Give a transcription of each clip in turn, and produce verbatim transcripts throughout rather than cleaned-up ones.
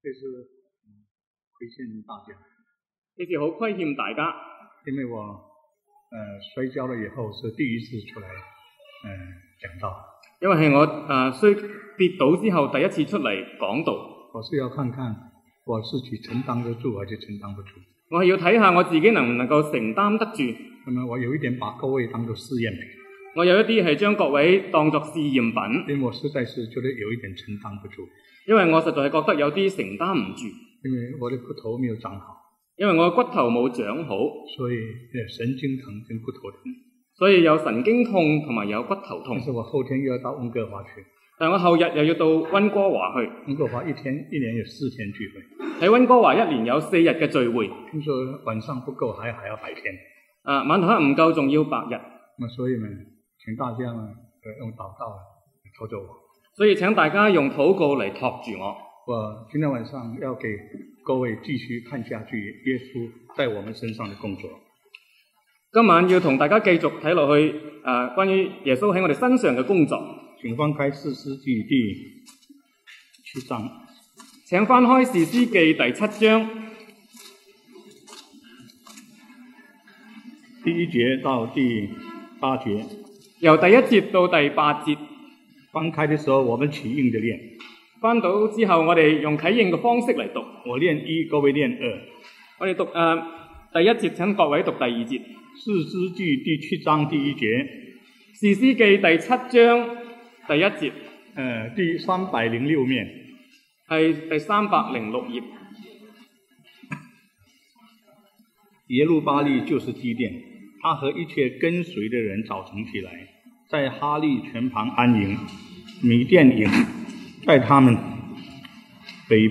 这是亏欠大家。 呢次好虧欠大家， 因為我呃摔跤了以後是第一次出來呃講道， 因為係我誒衰跌倒之後第一次出嚟講道。 我是要看看我自己承擔得住還是承擔不住。 我係要睇下我自己能唔能夠承擔得住。 那麼我有一點把各位當作試驗品。 我有一啲係將各位當作試驗品， 因為我實在是覺得有一點承擔不住。 因為我實在係覺得有啲承擔唔住。 因為我的骨頭沒有長好。 因為我嘅骨頭冇長好， 所以神經疼跟骨頭疼。 所以有神經痛同埋有骨頭痛。 但是我後天又要到溫哥華去。 但我後日又要到溫哥華去。 溫哥華一天一年有四天聚會。 喺溫哥華一年有四日嘅聚會。 聽說晚上不夠，還還要白天。 啊，晚黑唔夠，仲要白日。 咁所以呢，請大家呢用禱告托住我。所以請大家用禱告嚟托住我。 我今天晚上要給各位繼續看下去耶穌在我們身上的工作。 今晚要同大家繼續睇落去誒、呃，關於耶穌喺我哋身上嘅工作。 請翻開士師記第七章。 請翻開士師記第七章第一節到第八節。 由第一節到第八節。 翻開的時候，我們起應的念。 翻到之後，我哋用啟應嘅方式嚟讀。 我念一，各位念二。 我哋讀誒、呃、第一節，請各位讀第二節。 士師記第七章第一節。 士師記第七章第一節。誒、 呃，第三百零六面。 係第三百零六頁。 耶路巴力就是基甸，他和一切跟隨的人早晨起來，在哈利泉旁安營，米甸營在他們北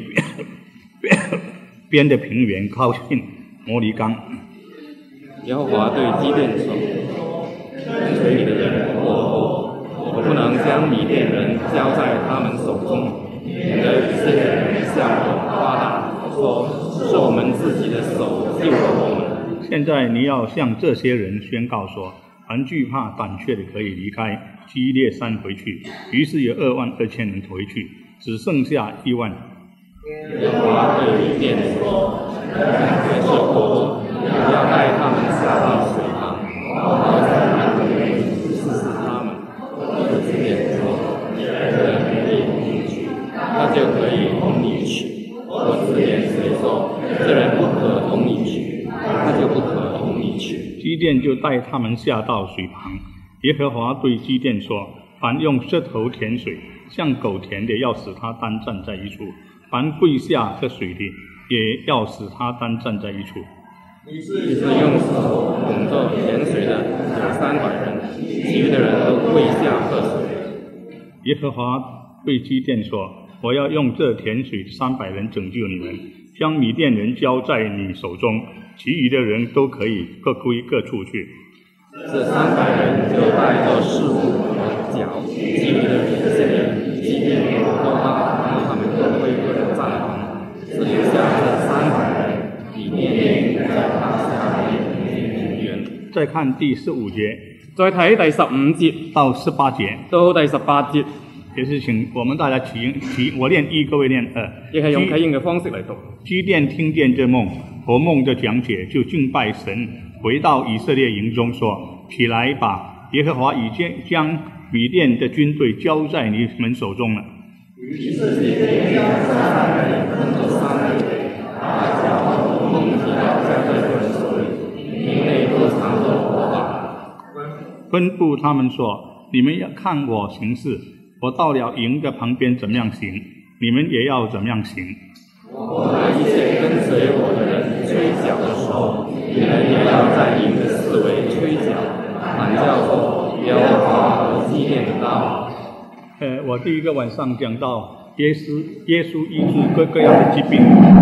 邊的平原靠近摩利岡。 耶和華對基甸說：跟隨你的人過後，我不能將米甸人交在他們手中，免得以色列人向我誇大，說是我們自己的手救了我們。 現在你要向這些人宣告說：凡懼怕膽怯的可以離開基列山回去。於是有二萬二千人回去，只剩下一萬。 耶和華對米甸說：決志過後，你要帶他們下到水旁，好在那裡試試他們。我基甸說：這人可以同你去，他就可以同你去。我基甸誰說：這人不可同你去，他就不可同你去。 基甸就帶他們下到水旁。耶和華對基甸說：凡用舌頭舔水，像狗舔的，要使他單站在一處；凡跪下喝水的，也要使他單站在一處。 於是用舌頭捧着舔水的有三百人，其餘的人都跪下喝水。 耶和華對基甸說：我要用這舔水三百人拯救你們，將米甸人交在你手中，其餘的人都可以各歸各處去。 這三百人就帶着食物和腳，其餘的以色列人、基甸都把他們各歸各的帳篷，只留下這三百人，米甸人在他下面平原。 再看第十五節， 再睇第十五節到十八節， 到第十八節， 也是請我們大家起應起，我念一，各位念二， 亦係用啟應嘅方式嚟讀。 基甸聽見這夢和夢的講解，就敬拜神，回到以色列營中說：起來吧，耶和華已經將米甸的軍隊交在你們手中了。 於是基甸將三百人分作三隊，把腳和夢提到交在他們手裡，營內都藏着火把， 吩咐他們說：你們要看我行事，我到了營的旁邊怎麼樣行，你們也要怎麼樣行。 我和一切跟隨我的人吹角的時候，你們也要在營的四圍吹角，喊叫說：耶和華和基甸的道。 呃，我第一個晚上講到耶穌，耶穌醫治各各樣的疾病。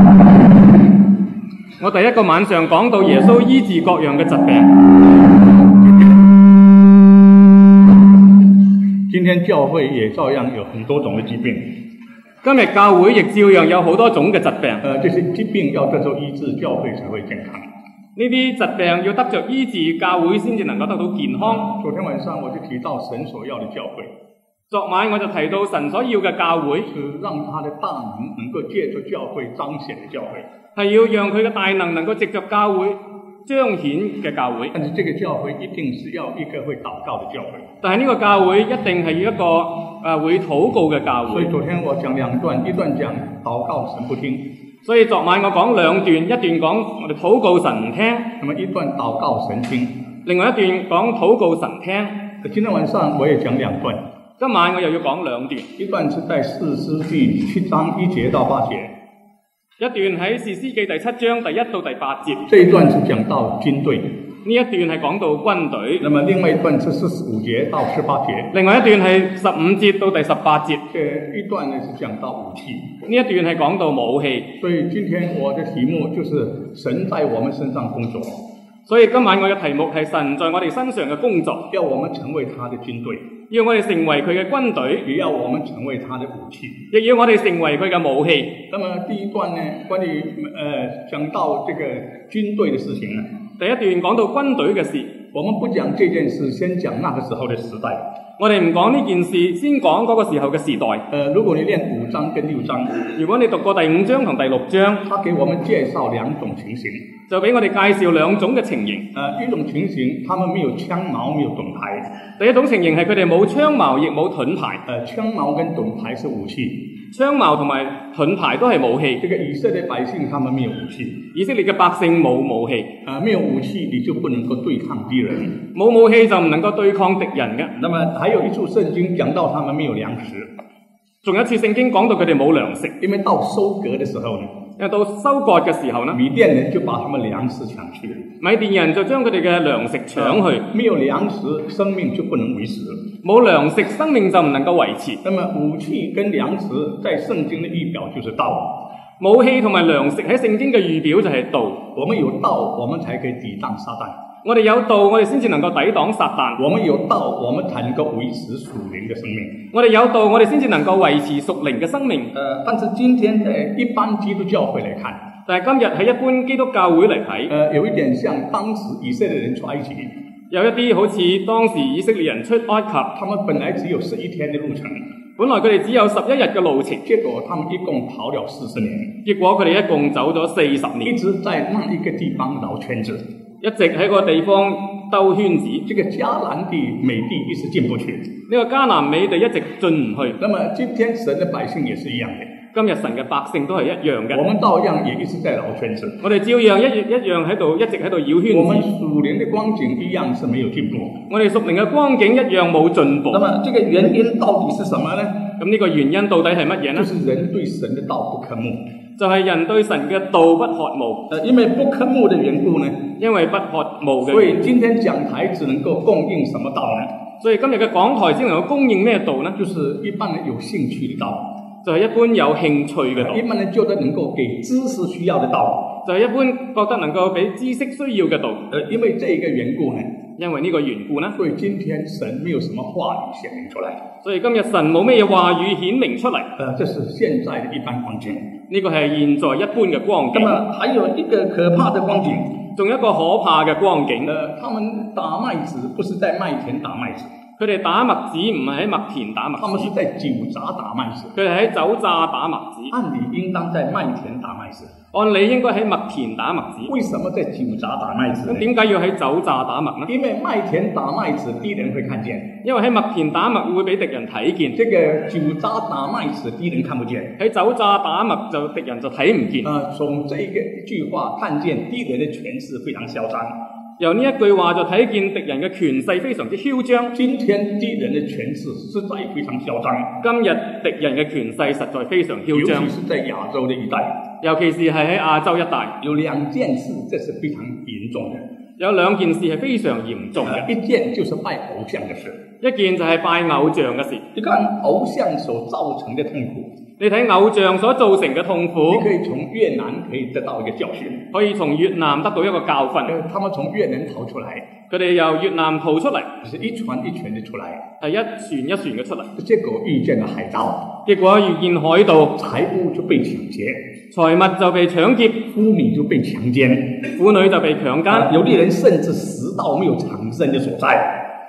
我第一個晚上講到耶穌醫治各樣嘅疾病。 今天教會也照樣有很多種嘅疾病。 今日教會亦照樣有好多種嘅疾病。 呃，這些疾病要得到醫治，教會才會健康。 呢啲疾病要得着醫治，教會先至能夠得到健康。 昨天晚上我就提到神所要的教會。 昨晚我就提到神所要嘅教會是讓他的大能能夠借着教會彰顯的教會， 係要讓佢嘅大能能夠藉着教會彰顯嘅教會。 但是這個教會一定是要一個會禱告的教會。 但係呢個教會一定係要一個誒、呃、會禱告嘅教會。 所以昨天我講兩段，一段講禱告神不聽， 所以昨晚我講兩段，一段講我哋禱告神唔聽， 那麼一段禱告神聽， 另外一段講禱告神聽。 今天晚上我也講兩段， 今晚我又要講兩段， 一段是在士師記七章一節到八節， 一段喺士師記第七章第一到第八節。 這一段是講到軍隊， 呢一段係講到軍隊。 那麼另外一段是四十五節到十八節， 另外一段係十五節到第十八節。 這一段呢是講到武器， 呢一段係講到武器。 所以今天我的題目就是神在我們身上工作。 所以今晚我嘅題目係神在我哋身上嘅工作， 要我們成為他的軍隊， 要我哋成為佢嘅軍隊， 也要我們成為他的武器， 亦要我哋成為佢嘅武器。 那麼第一段呢，關於呃講到這個軍隊的事情呢， 第一段講到軍隊嘅事， 我們不講這件事，先講那個時候的時代。 我哋唔講呢件事，先講嗰個時候嘅時代。 呃，如果你念五章跟六章， 如果你讀過第五章同第六章， 他給我們介紹兩種情形， 就俾我哋介紹兩種嘅情形。 呃，一種情形，他們沒有槍矛，沒有盾牌。 第一種情形係佢哋冇槍矛，亦冇盾牌。 呃，槍矛跟盾牌是武器， 槍矛同埋盾牌都係武器。 這個以色列百姓他們沒有武器， 以色列嘅百姓冇武器。 呃，沒有武器你就不能夠對抗敵人， 冇武器就唔能夠對抗敵人嘅。 那麼還有一處聖經講到他們沒有糧食， 仲有一次聖經講到佢哋冇糧食， 因為到收割的時候呢， 因為到收割嘅時候呢， 米甸人就把他們糧食搶去了， 米甸人就將佢哋嘅糧食搶去。 沒有糧食，生命就不能維持。 冇糧食，生命就唔能夠維持。 那麼武器跟糧食在聖經的預表就是道， 武器同埋糧食喺聖經嘅預表就係道。 我們有道，我們才可以抵擋撒旦。 我哋有道，我哋先至能夠抵擋撒旦。 我們有道，我們才能夠維持屬靈的生命。 我哋有道，我哋先至能夠維持屬靈嘅生命。 呃，但是今天在一般基督教會來看， 但係今日喺一般基督教會嚟睇， 呃，有一點像當時以色列人出埃及， 有一啲好似當時以色列人出埃及， 他們本來只有十一天的路程， 本來佢哋只有十一日嘅路程， 結果他們一共跑了四十年， 結果佢哋一共走咗四十年， 一直在那一個地方繞圈子， 一直喺個地方兜圈子。 這個迦南地、美地一直進不去， 呢個迦南美地一直進唔去。 那麼今天神的百姓也是一樣的。 今日神嘅百姓都係一樣嘅， 我們照樣也一直在繞圈子， 我哋照樣一一樣喺度，一直喺度繞圈子。 我們屬靈的光景一樣是沒有進步， 我哋屬靈嘅光景一樣冇進步。 那麼這個原因到底是什麼呢？ 咁呢個原因到底係乜嘢呢？ 就是人對神的道不渴慕， 就係人對神嘅道不渴慕。 呃，因為不渴慕的緣故呢， 因為不渴慕嘅， 所以今天講台只能夠供應什麼道呢？ 所以今日嘅講台只能夠供應咩道呢？ 就是一般人有興趣的道， 就係一般有興趣嘅道， 一般人覺得能夠給知識需要的道， 就係一般覺得能夠俾知識需要嘅道。 呃，因為這個緣故呢， 因為呢個緣故呢， 所以今天神沒有什麼話語顯明出來， 所以今日神冇咩話語顯明出嚟。 呃，這是現在的一般光景。 呢個係現在一般嘅光景。 那麼還有一個可怕的光景， 仲有一個可怕嘅光景。 呃，他們打麥子不是在麥田打麥子， 佢哋打麥子唔係喺麥田打麥子， 他們是在酒榨打麥子。 佢哋喺酒榨打麥子。 按理應當在麥田打麥子， 按理應該喺麥田打麥子。 為什麼在酒榨打麥子呢？ 咁點解要喺酒榨打麥呢？ 因為麥田打麥子，敵人會看見； 因為喺麥田打麥會俾敵人睇見。 這個酒榨打麥子，敵人看不見。 喺酒榨打麥就敵人就睇唔見。 呃，從這個一句話看見敵人的權勢非常囂張。 由呢一句話就睇見敵人嘅權勢非常之囂張。 今天敵人的權勢實在非常囂張。 今日敵人嘅權勢實在非常囂張， 尤其是在亞洲的一帶， 尤其是係喺亞洲一帶， 有兩件事，這是非常嚴重的。 有兩件事係非常嚴重嘅。 呃，一件就是拜偶像嘅事， 一件就係拜偶像嘅事。 你看偶像所造成的痛苦， 你睇偶像所造成嘅痛苦， 你可以從越南可以得到一個教訓， 可以從越南得到一個教訓。 呃，他們從越南逃出來， 佢哋由越南逃出嚟， 是一船一船的出來， 係一船一船嘅出嚟， 結果遇見了海盜， 結果遇見海盜， 財物就被搶劫， 財物就被搶劫， 婦女就被強姦， 婦女就被強姦， 呃，有啲人甚至死到沒有藏身的所在。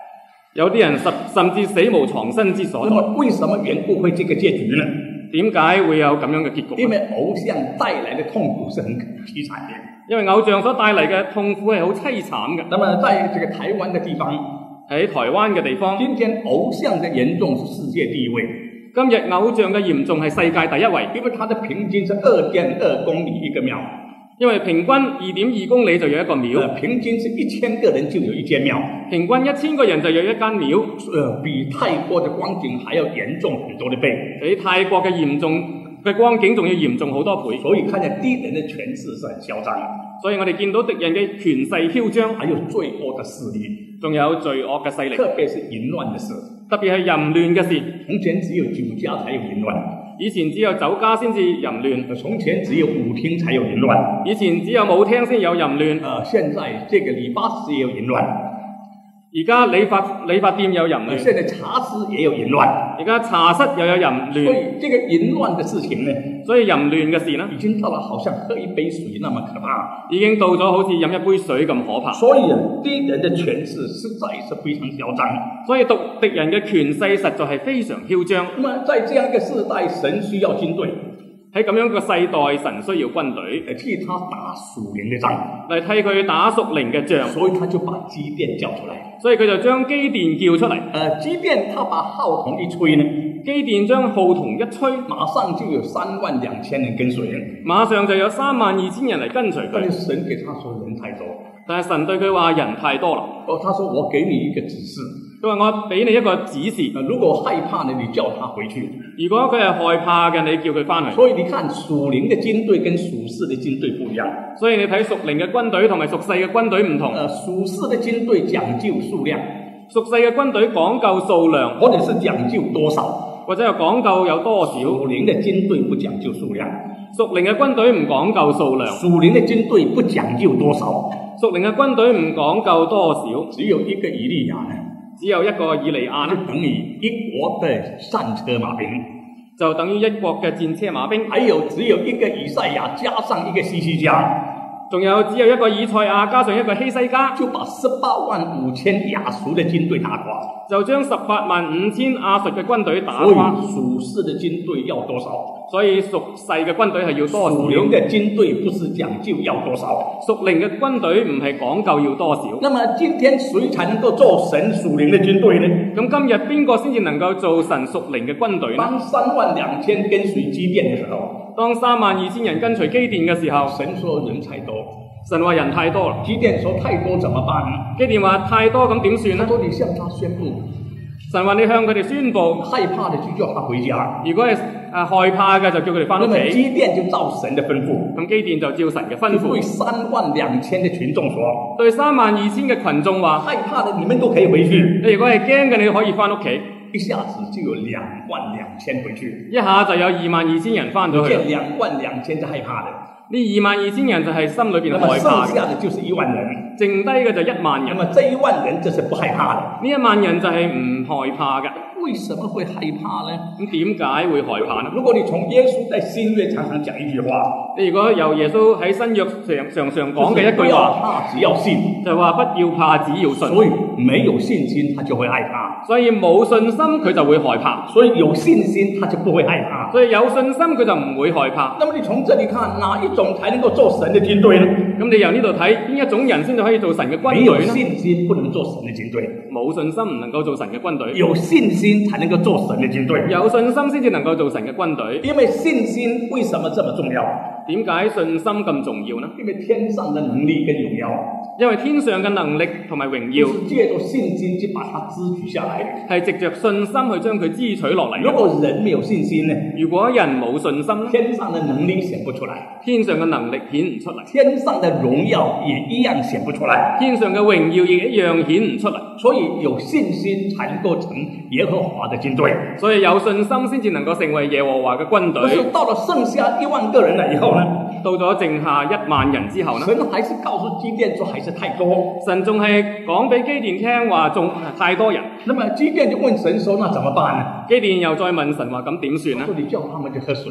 有啲人甚甚至死無藏身之所那麼為什麼緣故會這個結局呢？ 點解會有咁樣嘅結局？ 因為偶像帶來的痛苦是很淒慘的。 因為偶像所帶嚟嘅痛苦係好凄慘嘅。 那麼在這個台灣嘅地方， 喺台灣嘅地方， 今天偶像嘅嚴重是世界第一位。 今日偶像嘅嚴重係世界第一位， 因為它的平均是二點二公里一個廟。 因為平均二點二公里就有一個廟， 呃、平均是一千個人就有一間廟， 平均一千個人就有一間廟， 呃，比泰國的光景還要嚴重很多的倍， 比泰國嘅嚴重嘅光景仲要嚴重好多倍。 所以看見敵人的權勢是很囂張， 所以我哋見到敵人嘅權勢囂張， 還有罪惡的勢力， 仲有罪惡嘅勢力， 特別是淫亂的事， 特別係淫亂嘅事。 從前只有酒家才有淫亂， 以前只有酒家先至淫亂， 從前只有舞廳才有淫亂， 以前只有舞廳先有淫亂。 呃，現在這個理髮師也有淫亂， 而家理髮理髮店有淫亂， 呃，現在茶室也有淫亂， 而家茶室又有淫亂。 所以這個淫亂的事情呢， 所以淫亂嘅事呢， 已經到了好像喝一杯水那麼可怕， 已經到咗好似飲一杯水咁可怕。 所以敵人的權勢實在是非常囂張， 所以敵敵人嘅權勢實在係非常囂張。 那麼在這樣一個世代，神需要軍隊， 喺咁樣嘅世代，神需要軍隊嚟替他打屬靈嘅仗， 嚟替佢打屬靈嘅仗， 所以他就把基甸叫出來， 所以佢就將基甸叫出嚟。 呃，基甸他把號筒一吹呢， 基甸將號筒一吹， 馬上就有三萬兩千人跟隨人， 馬上就有三萬二千人嚟跟隨佢。 但是神給他說人太多， 但係神對佢話人太多啦。 哦，他說我給你一個指示， 佢話我俾你一個指示， 呃，如果害怕呢，你叫他回去。 如果佢係害怕嘅，你叫佢翻去。 所以你看屬靈嘅軍隊跟屬世嘅軍隊不一樣。 所以你睇屬靈嘅軍隊同埋屬世嘅軍隊唔同。 呃，屬世嘅軍隊講究數量， 屬世嘅軍隊講究數量， 或者是講究多少， 或者係講究有多少。 屬靈嘅軍隊不講究數量， 屬靈嘅軍隊唔講究數量。 屬靈嘅軍隊不講究多少， 屬靈嘅軍隊唔講究多少。 只有一個以利亞呢， 只有一個以利亞呢， 等於一國的戰車馬兵， 就等於一國嘅戰車馬兵。 還有只有一個以賽亞加上一個希西家， 仲有只有一個以賽亞加上一個希西家， 就把十八萬五千亞述的軍隊打垮， 就將十八萬五千亞述嘅軍隊打所以垮。 屬世的軍隊要多少？ 所以屬世嘅軍隊係要多少？ 屬靈嘅軍隊不是講究要多少， 屬靈嘅軍隊唔係講究要多少。 那麼今天誰才能夠做神屬靈的軍隊呢？ 咁今日邊個先至能夠做神屬靈嘅軍隊呢？ 當三萬兩千跟隨基甸嘅時候， 當三萬二千人跟隨基甸嘅時候， 神說人太多， 神話人太多啦。 基甸說太多怎麼辦呢？ 基甸話太多咁點算呢？ 他說你向他宣布， 神話你向佢哋宣布， 害怕的就叫他回家。 如果係誒害怕嘅就叫佢哋翻屋那麼企。 基甸就照神的吩咐， 咁基甸就照神嘅吩咐， 對三萬兩千的群眾說， 對三萬二千嘅群眾話： 害怕的你們都可以回去。 你如果係驚嘅，你可以翻屋企。 一下子就有兩萬兩千回去， 一下就有二萬二千人翻咗去。 這兩萬兩千是害怕的， 呢二萬二千人就係心裏邊那麼害怕嘅， 剩下的就是一萬人， 剩低嘅就一萬人。 那麼這一萬人就是不害怕的。 呢一萬人就係唔害怕嘅。 為什麼會害怕呢？ 咁點解會害怕呢？ 如果你從耶穌在新約常常講一句話， 你如果由耶穌喺新約常常常講嘅一句不要話， 怕，只要信， 就話不要怕，只要信。 所以沒有信心，他就會害怕。 所以冇信心佢就會害怕， 所以有信心，他就不會害怕。 所以有信心佢就唔會害怕。 那麼你從這裡看，哪一種才能夠做神的軍隊呢？ 咁你由呢度睇邊一種人先至可以做神嘅軍沒有隊呢？ 信心不能做神的軍隊， 冇信心唔能夠做神嘅軍隊， 有信心才能夠做神的軍隊。 有信心先至能夠做神嘅軍隊。 因為信心為什麼這麼重要？ 點解信心咁重要呢？ 因為天上的能力跟榮耀， 因為天上嘅能力同埋榮耀是借着信心去把它支取下來的。 係藉着信心去將佢支取落嚟。 如果人沒有信心呢？ 如果人冇信心呢？ 天上的能力顯不出來， 天上嘅能力顯唔出嚟， 天上的榮耀也一樣顯不出來， 天上嘅榮耀亦一樣顯唔出嚟。 所以有信心才能夠成耶和華的軍隊。 所以有信心先至能夠成為耶和華嘅軍隊。 可是到了剩下一萬個人了以後呢？ 到咗剩下一萬人之後呢？ 神還是告訴基甸說還是太多。 神仲係講俾基甸聽話，仲太多人。 那麼基甸就問神說：那怎麼辦呢？ 基甸又再問神話，咁點算呢？ 說你叫他們去喝水。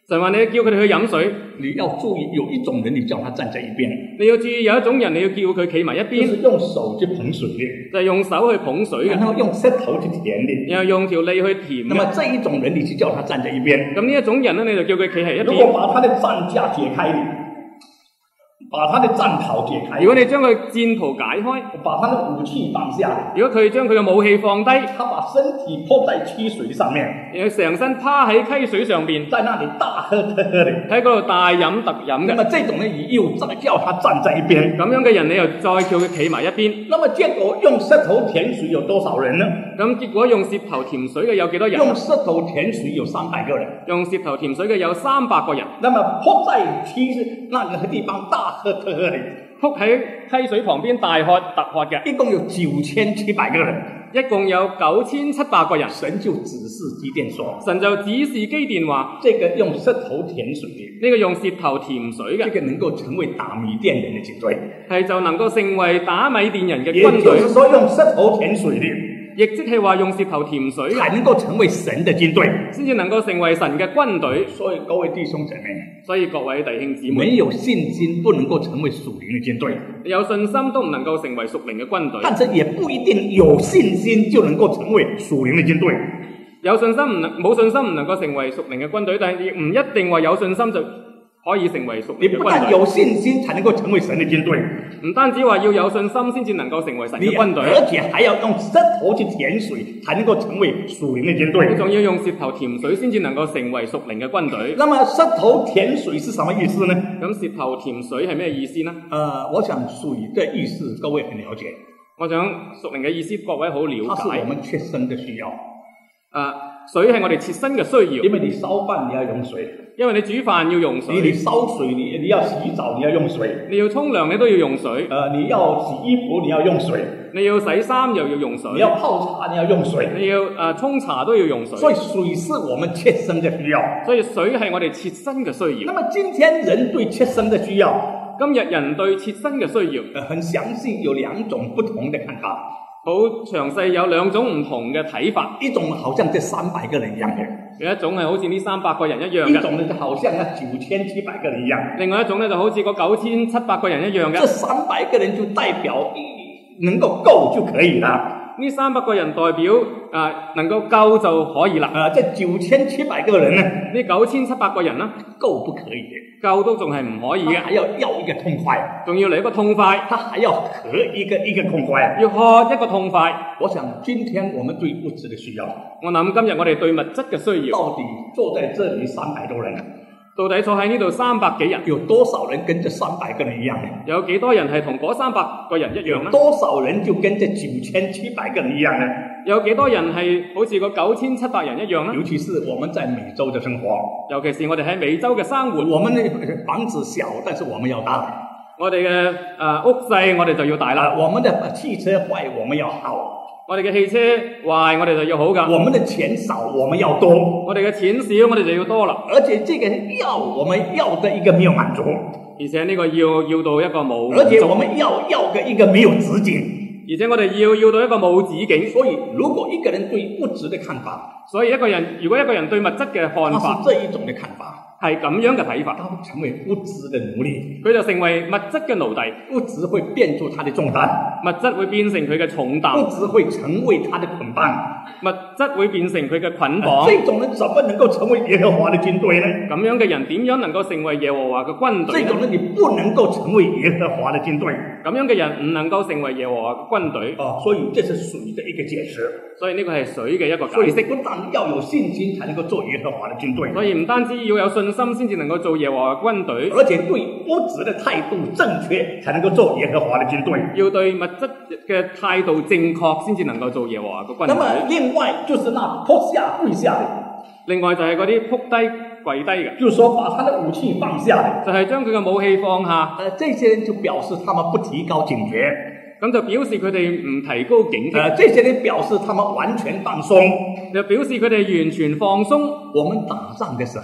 神話你叫佢哋去飲水， 你要注意，有一種人你叫他站在一邊， 你要注意有一種人你要叫佢企埋一就邊， 是用手去捧水的， 就係用手去捧水嘅， 然後用舌頭去填的。 然後用條脷去填那麼嘅。 這一種人你就叫他站在一邊。 咁呢一種人咧，你就叫佢企喺一如果邊。 把他的戰架解開的，把他的戰袍解開， 如果你將佢戰袍解開， 把他的武器放下， 如果佢將佢嘅武器放低， 他把身體鋪在溪水上面， 然後成身趴喺溪水上邊， 在那裡大喝特喝的。 喺嗰度大飲特飲嘅。 那麼這種人又再叫他站在一邊， 咁樣嘅人，你又再叫佢企埋一邊。 那麼結果用舌頭舔水有多少人呢？ 咁結果用舌頭甜水嘅有幾多人？ 用舌頭舔水有三百個人， 用舌頭甜水嘅有三百個人。 那麼撲在溪那個地方大喝特喝的， 撲喺溪水旁邊大喝特喝嘅， 一共有九千七百個人。 一共有九千七百個人。 神就指示基甸說， 神就指示基甸話： 這個用舌頭舔水的， 呢個用舌頭甜水嘅， 這個能夠成為打米甸人的軍隊， 係就能夠成為打米甸人嘅也就軍隊。 是說用舌頭舔水的， 亦即係話用舌頭甜水嘅， 才能夠成為神的軍隊。 先至能夠成為神嘅軍隊。 所以各位弟兄姐妹， 所以各位弟兄姊妹， 沒有信心不能夠成為屬靈的軍隊， 有信心都唔能夠成為屬靈嘅軍隊。 但是也不一定有信心就能夠成為屬靈的軍隊。 有信心唔能冇信心唔能夠成為屬靈嘅軍隊，但係亦唔一定話有信心就可以成為屬靈嘅你不但軍隊。 有信心才能夠成為神的軍隊， 唔單止話要有信心先至能夠成為神你嘅軍隊， 而且還要用舌頭去舔水才能夠成為屬靈的軍你隊。 仲要用舌頭甜水先至能夠成為屬靈嘅軍隊。 那麼舌頭舔水是什麼意思呢？ 咁舌頭甜水係咩意思呢？ 呃，我想水的意思各位很了解， 我想屬靈嘅意思各位好了解它是我。們切身的需要。 啊，水係我哋切身嘅需要， 因為你燒飯你要用水， 因為你煮飯要用水， 你你燒水你你要洗澡你要用水， 你要沖涼你都要用水， 呃，你要洗衣服你要用水， 你要洗衫又要用水， 你要泡茶你要用水， 你要啊沖茶都要用水。 所以水是我們切身的需要。 所以水係我哋切身嘅需要。 那麼今天人對切身的需要， 今日人對切身嘅需要， 呃，很詳細，有兩種不同的看法。 好詳細有兩種唔同嘅睇法。 一種好像這三百個人一樣嘅， 有一種係好似呢三百個人一樣嘅， 一種呢就好像那九千七百個人一樣。 另外一種咧就好似嗰九千七百個人一樣嘅。 這三百個人就代表能夠夠就可以了。 呢三百個人代表啊、呃、能夠夠就可以啦。 啊、呃，這九千七百個人呢？ 呢九千七百個人啦， 夠不可以嘅。 夠都仲係唔可以嘅， 還要要一個痛快， 仲要嚟一個痛快， 他還要喝一個一個痛快， 要喝一個痛快。 我想今天我們對物質的需要， 我諗今日我哋對物質嘅需要， 到底坐在這裏三百多人， 到底坐喺呢度三百幾人， 有多少人跟這三百個人一樣呢？ 有幾多人係同嗰三百個人一樣呢？ 多少人就跟這九千七百個人一樣呢？ 有幾多人係好似個九千七百人一樣呢？ 尤其是我們在美洲的生活， 尤其是我哋喺美洲嘅生活， 我們的房子小，但是我們要大； 我哋嘅誒屋細，我哋就要大啦； 我們的汽車壞，我們要好； 我哋嘅汽車壞，我哋就要好噶； 我們的錢少，我們要多； 我哋嘅錢少，我哋就要多啦。 而且這個要我們要的一個沒有滿足， 而且呢個要要到一個冇滿足， 而且我們要要嘅一個沒有止境。 而且我哋要要到一個冇止境。 所以如果一個人對物質的看法， 所以一個人如果一個人對物質嘅看法他是這一種的看法， 係咁樣嘅睇法， 他會成為物質的奴隸， 佢就成為物質嘅奴隸， 物質會變做他的重擔， 物質會變成佢嘅重擔， 物質會成為他的捆綁， 物質會變成佢嘅捆綁。 這種人怎麼能夠成為耶和華的軍隊呢？ 咁樣嘅人點樣能夠成為耶和華嘅軍隊呢？ 這種人你不能夠成為耶和華的軍隊。 咁樣嘅人唔能夠成為耶和華嘅軍隊。 哦，所以這是水的一個解釋。 所以呢個係水嘅一個解所以釋。 不但要有信心才能夠做耶和華的軍隊， 所以唔單止要有信心先至能夠做耶和華嘅軍隊， 而且對物質的態度正確才能夠做耶和華的軍隊。 要對物質嘅態度正確先至能夠做耶和華嘅軍隊。 那麼另外就是那撲下跪下的， 另外就係嗰啲撲低跪低嘅， 就是說把他的武器放下的， 就係將佢嘅武器放下。 呃，這些人就表示他們不提高警覺， 咁就表示佢哋唔提高警惕， 呃，這些人表示他們完全放鬆。 就表示佢哋完全放鬆。 我們打仗的時候，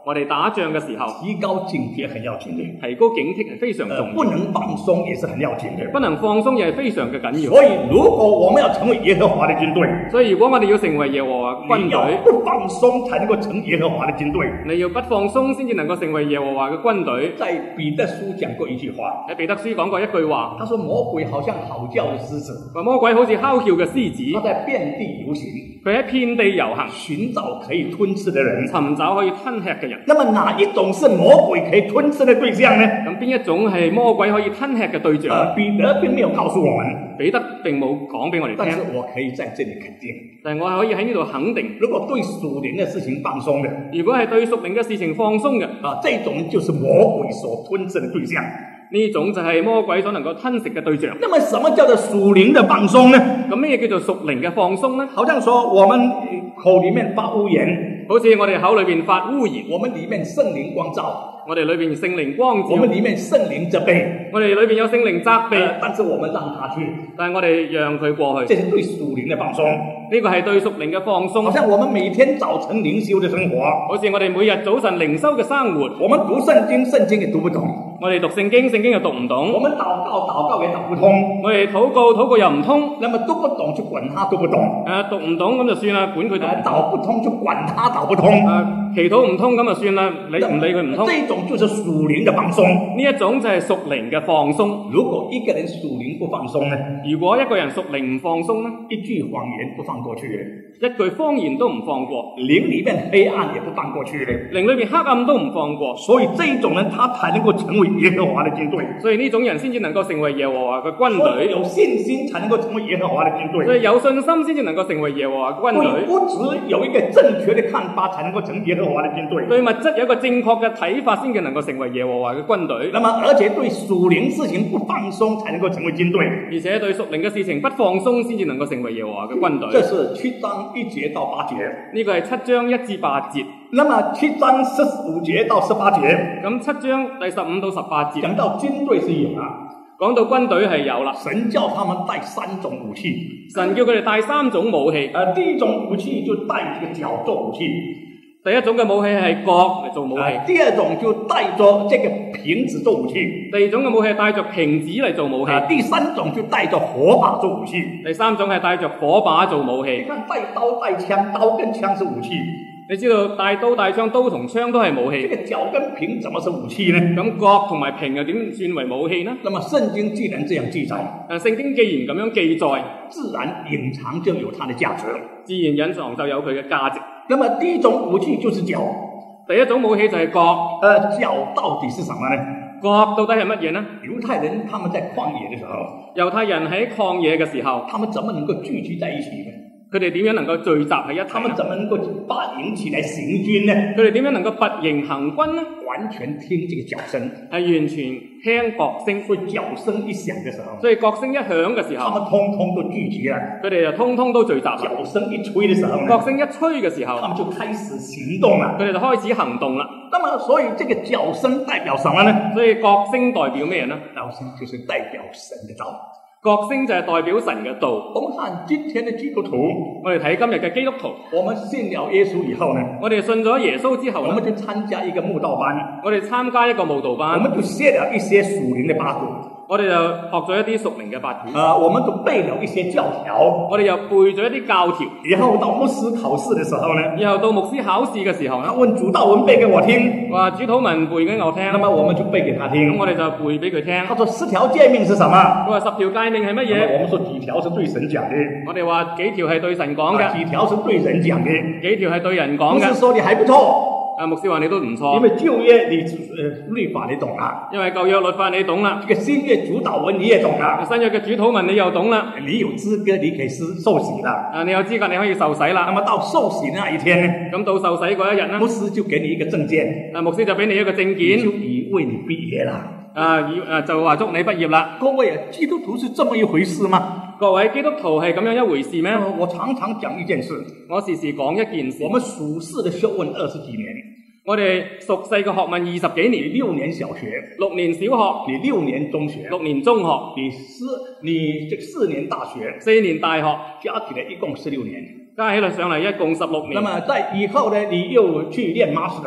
我哋打仗嘅時候， 提高警惕很要緊的， 提高警惕係非常重要， 呃，不能放鬆也是很要緊的。 不能放鬆也係非常嘅緊要。 所以如果我們要成為耶和華的軍隊， 所以如果我哋要成為耶和華軍你要隊， 不放鬆才能夠成耶和華的軍隊。 你要不放鬆先至能夠成為耶和華嘅軍隊。 在彼得書講過一句話， 喺彼得書講過一句話， 他說魔鬼好像嚎叫的獅子， 話魔鬼好似哮叫嘅獅子， 他在遍地遊行， 佢喺遍地遊行， 尋找可以吞吃的人。 尋找可以吞吃嘅人。 那麼哪一種是魔鬼可以吞吃的對象呢？ 咁邊一種係魔鬼可以吞吃嘅對象？ 呃，彼得並沒有告訴我們， 彼得並冇講俾我哋但是聽， 我可以在這裏肯定， 但係我係可以喺呢度肯定， 如果對屬靈的事情放鬆的， 如果係對屬靈嘅事情放鬆嘅， 啊，這種就是魔鬼所吞吃的對象。 呢種就係魔鬼所能夠吞食嘅對象。 那麼什麼叫做屬靈的放鬆呢？ 咁咩叫做屬靈嘅放鬆呢？ 好像說我們口裏面發污言， 好似我哋口裏邊發污言， 我們裏面聖靈光照， 我哋裏邊聖靈光照， 我們裏面聖靈責備， 我哋裏邊有聖靈責備， 呃，但是我們讓他去， 但係我哋讓佢過去， 這是對屬靈的放鬆。 呢個係對屬靈嘅放鬆。 好像我們每天早晨靈修的生活， 好似我哋每日早晨靈修嘅生活， 我們讀聖經，聖經也讀不懂， 我哋讀聖經，聖經又讀唔懂， 我們禱告，禱告也禱不通， 我哋禱告，禱告又唔通， 那麼讀不懂就管他讀不懂， 誒讀唔懂咁就算啦，管佢讀呃，禱不通就管他禱不通， 誒祈禱唔通咁就算啦，你唔理佢唔通。 這種就是屬靈的放鬆。 呢一種就係屬靈嘅放鬆。 如果一個人屬靈不放鬆呢， 如果一個人屬靈唔放鬆呢， 一句謊言不放過去的， 一句謊言都唔放過， 靈裏面黑暗也不放過去的， 靈裏邊黑暗都唔放過， 所以這種人他才能夠成為耶和華的軍隊。 所以呢種人先至能夠成為耶和華嘅軍所以隊。 有信心才能夠成為耶和華的軍隊。 所以有信心先至能夠成為耶和華嘅軍對隊。 物質有一個正確的看法，才能夠成耶和華的軍隊。 對物質有一個正確嘅睇法，先至能夠成為耶和華嘅軍隊。 那麼而且對屬靈事情不放鬆，才能夠成為軍隊。 而且對屬靈嘅事情不放鬆，先至能夠成為耶和華嘅軍隊。 這是七章一節到八節。 呢個係七章一至八節。 那麼七章十五節到十八節， 咁七章第十五到十八節講到軍隊是有啦， 講到軍隊係有啦。 神叫他們帶三種武器， 神叫佢哋帶三種武器。 呃，第一種武器就帶這個角做武器， 第一種嘅武器係角嚟做武器， 呃，第二種就帶着這個瓶子做武器， 第二種嘅武器係帶着瓶子嚟做武器， 呃，第三種就帶着火把做武器。 第三種係帶着火把做武器。 你看帶刀帶槍，刀跟槍是武器， 你知道帶刀帶槍，刀同槍都係武器。 這個角跟瓶怎麼是武器呢？ 咁角同埋瓶又點算為武器呢？ 那麼聖經既然這樣記載， 誒，聖經既然咁樣記載， 自然隱藏就有它的價值。 自然隱藏就有佢嘅價值。 那麼第一種武器就是角， 第一種武器就係角。 呃，角到底是什麼呢？ 角到底係乜嘢呢？ 猶太人他們在曠野的時候， 猶太人喺曠野嘅時候， 他們怎麼能夠聚集在一起呢？ 佢哋點樣能夠聚集喺一齊？ 他們怎麼能夠拔營起來行軍呢？ 佢哋點樣能夠拔營行軍呢？ 完全聽這個角聲， 係完全聽角聲。 所以角聲一響的時候， 所以角聲一響嘅時他候， 們通通都聚集了。 佢哋就通通都聚集啦。 角聲一吹的時候呢， 角聲一吹嘅時候， 他們就開始行動了。 佢哋就開始行動啦。 那麼，所以這個角聲代表什麼呢？ 所以角聲代表咩呢？ 角聲就是代表神的道。 角聲就係代表神嘅道。 我們看今天的基督徒， 我哋睇今日嘅基督徒， 我們信了耶穌以後呢， 我哋信咗耶穌之後呢， 我們就參加一個慕道班， 我哋參加一個慕道我班， 們就學了一些屬靈的八股。 我哋就學咗一啲屬靈嘅八股， 呃，我們都背了一些教條， 我哋又背咗一啲教條。 然後到牧師考試的時候呢， 然後到牧師考試嘅時候呢， 他問主禱文背給我聽， 話主禱文背給我聽， 那麼我們就背給他咁聽。 我哋就背俾佢聽。 他說十條誡命是什麼？ 佢話十條誡命係乜那麼嘢？ 我們說幾條是對神講的， 我哋話幾條係對神講啊嘅， 幾條是對人講的。 幾條係對人講牧師嘅。 說你還不錯， 啊，牧師話你都唔因錯， 為舊約你呃律法你懂啦， 因為舊約律法你懂啦， 這個新約主禱文你也懂啦， 新約嘅主禱文你又懂啦， 你有資格你可以施受洗啦。 啊，你有資格你可以受洗那啦。 麼到受洗那一天呢， 咁到受洗嗰一日呢牧，師就給你一個證件， 啊，牧師就俾你一個證就件， 以為你畢業啦。 啊，以啊就話祝你畢業啦。 各位啊，基督徒是這麼一回事嗎？ 各位基督徒係咁樣一回事咩？ 呃我常常講一件事， 我時時講一件事我，們屬世的學問二十幾年， 我哋熟悉嘅學問二十幾你年， 六年小學， 六年小學， 你六年中學， 六年中學， 你四你這四年大學， 四年大學， 加起來一共十六年。 加起來上嚟一共十六年。 那麼在以後呢，你又去念 master，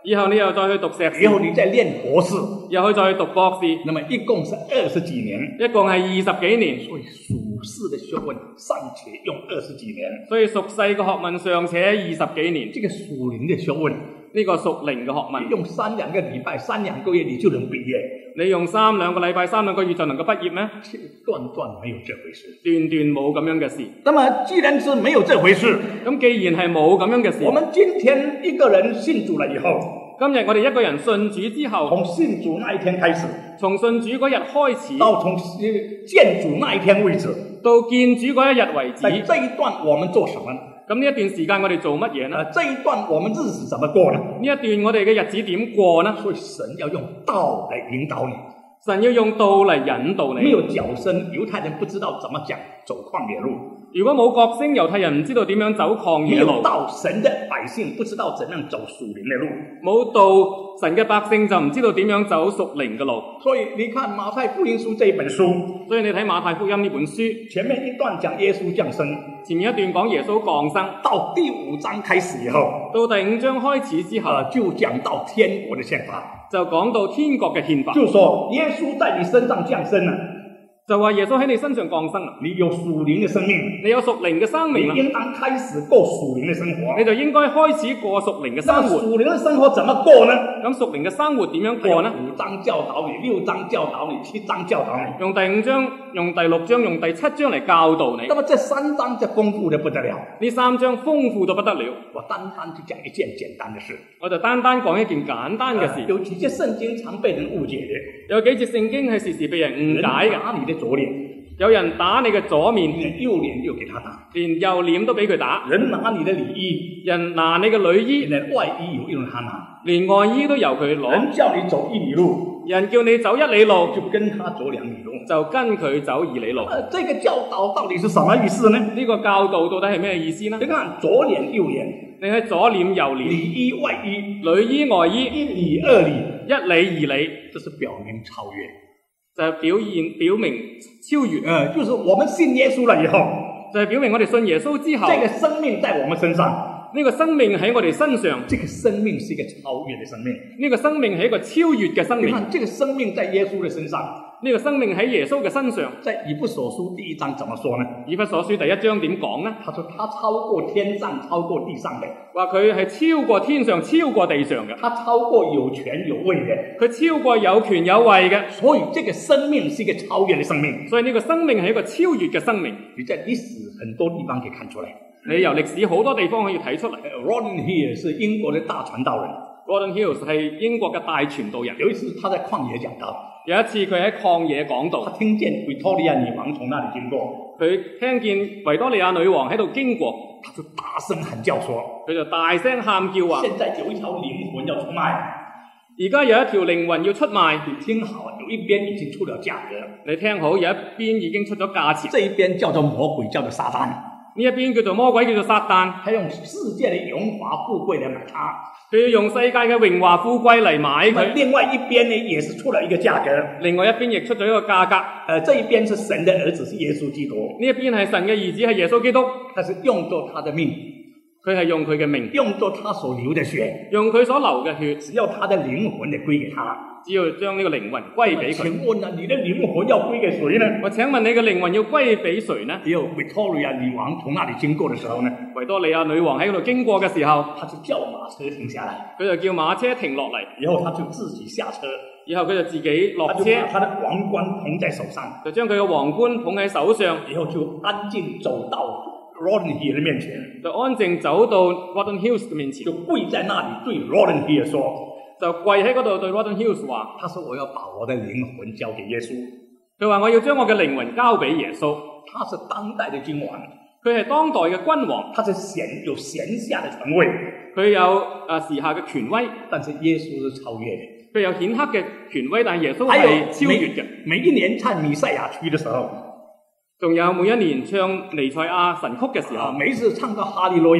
以後你又再去讀碩士， 以後你再念博士， 又去再去讀博士， 那麼一共是二十幾年， 一共係二十幾年。 所以屬世的學問尚且用二十幾年， 所以屬世嘅學問尚且二十幾年， 這個屬靈的學問， 呢個屬靈嘅學問， 用三兩個禮拜、三兩個月你就能畢業？ 你用三兩個禮拜、三兩個月就能夠畢業咩？ 斷斷沒有這回事， 斷斷冇咁樣嘅事。 那麼既然是沒有這回事， 咁既然係冇咁樣嘅事， 我們今天一個人信主了以後， 今日我哋一個人信主之後， 從信主那一天開始， 從信主嗰日開始， 到從見主那一天為止， 到見主嗰一日為止， 在這一段我們做什麼？ 咁呢一段時間我哋做乜嘢呢？ 呃，這一段我們日子怎麼過呢？ 呢一段我哋嘅日子點過呢？ 所以神要用道來引導你， 神要用道嚟引導你。 沒有角聲，猶太人不知道怎麼講走曠野路。 如果冇角聲，猶太人唔知道點樣走曠野路。 沒有道，神的百姓不知道怎樣走屬靈的路。 冇道，神嘅百姓就唔知道點樣走屬靈嘅路。 所以你看馬太福音書這一本書， 所以你睇馬太福音呢本書， 前面一段講耶穌降生， 前面一段講耶穌降生， 到第五章開始以後， 到第五章開始之後， 呃、就講到天國的憲法， 就講到天國嘅憲法， 就說耶穌在你身上降生了。 就話耶穌喺你身上降生啦， 你有屬靈嘅生命， 你有屬靈嘅生命啦， 你應當開始過屬靈嘅生活， 你就應該開始過屬靈嘅生活。 屬靈嘅生活怎麼過呢？ 咁屬靈嘅生活點樣過呢？ 五章教導你，六章教導你，七章教導你， 用第五章、用第六章、用第七章嚟教導你。 那麼這三章就豐富得不得了。 呢三章豐富到不得了。 我單單就講一件簡單的事， 我就單單講一件簡單嘅事。 有幾節聖經常被人誤解嘅， 有幾節聖經係時時被人誤解嘅。 打你的左臉， 有人打你嘅左面， 連右臉又給他打， 連右臉都俾佢打。 人拿你的裡衣， 人拿你嘅裡衣， 連外衣有用他拿， 連外衣都由佢攞。 人叫你走一里路， 人叫你走一里路， 就跟他走兩里路， 就跟佢走二里路。 呃，這個教導到底是什麼意思呢？ 呢個教導到底係咩意思呢？ 你看左臉右臉， 你睇左臉右臉， 裡衣外衣， 裡衣外衣， 一里二里， 一里二里， 這是表明超越， 就係表現表明超越。 呃，就是我們信耶穌了以後， 就係表明我哋信耶穌之後， 這個生命在我們身上。 呢個生命喺我哋身上， 這個生命是一個超越的生命。 呢個生命係一個超越嘅生命。 你看，這個生命在耶穌的身上， 呢個生命喺耶穌嘅身上。 在以弗所書第一章怎麼說呢？ 以弗所書第一章點講呢？ 他說他超過天上、超過地上的， 話佢係超過天上、超過地上嘅。 他超過有權有位嘅， 佢超過有權有位嘅。 所以這個生命是一個超越的生命。 所以呢個生命係一個超越嘅生命。 你在歷史很多地方可以看出來。 你由歷史好多地方可以睇出嚟。 Rawdon Hill 是英國的大傳道人。 Rawdon Hill 係英國嘅大傳道人。 有一次他在曠野講道， 有一次佢喺曠野講道， 他聽見維多利亞女王從那裡經過， 佢聽見維多利亞女王喺度經過， 他就大聲喊叫說， 佢就大聲喊叫話： 現在有一條靈魂要出賣。 而家有一條靈魂要出賣。 你聽好，有一邊已經出了價格。 你聽好，有一邊已經出咗價錢。 這一邊叫做魔鬼，叫做撒旦。 呢一邊叫做魔鬼，叫做撒旦。 他用世界的榮華富貴嚟買他， 佢要用世界嘅榮華富貴嚟買佢。 另外一邊呢，也是出了一個價格。 另外一邊亦出咗一個價格。 呃，這一邊是神的兒子，是耶穌基督。 呢一邊係神嘅兒子，係耶穌基督。 但是用作他的命， 佢係用佢嘅命， 用作他所流的血， 用佢所流嘅血， 只要他的靈魂嚟歸給他。 只要將呢個靈魂歸俾佢。 請問啊，你的靈魂要歸給誰呢？ 我請問你嘅靈魂要歸俾誰呢？ 只有維多利亞女王從那裡經過的時候呢， 維多利亞女王喺嗰度經過嘅時候， 他就叫馬車停下來， 佢就叫馬車停落嚟， 然後他就自己下車， 然後佢就自己落車， 他就把他的王冠捧在手上， 就將佢嘅皇冠捧喺手上， 然後就安靜走到 Rawdon Hill 的面前， 就安靜走到 Rawdon Hills 嘅面前， 就跪在那裡對 Rawdon Hill 說。 就跪喺嗰度對 Rawdon Hills 話， 他說我要把我的靈魂交給耶穌。 佢話我要將我嘅靈魂交俾耶穌。 他是當代的君王， 佢係當代嘅君王， 他是閒有閒下的權位， 佢有誒時下嘅權威， 但是耶穌是超越的。 佢有顯赫嘅權威，但係耶穌係超越嘅。 每一年唱彌賽亞曲的時候， 仲有每一年唱彌賽亞神曲嘅時候， 每一次唱到哈利路亞。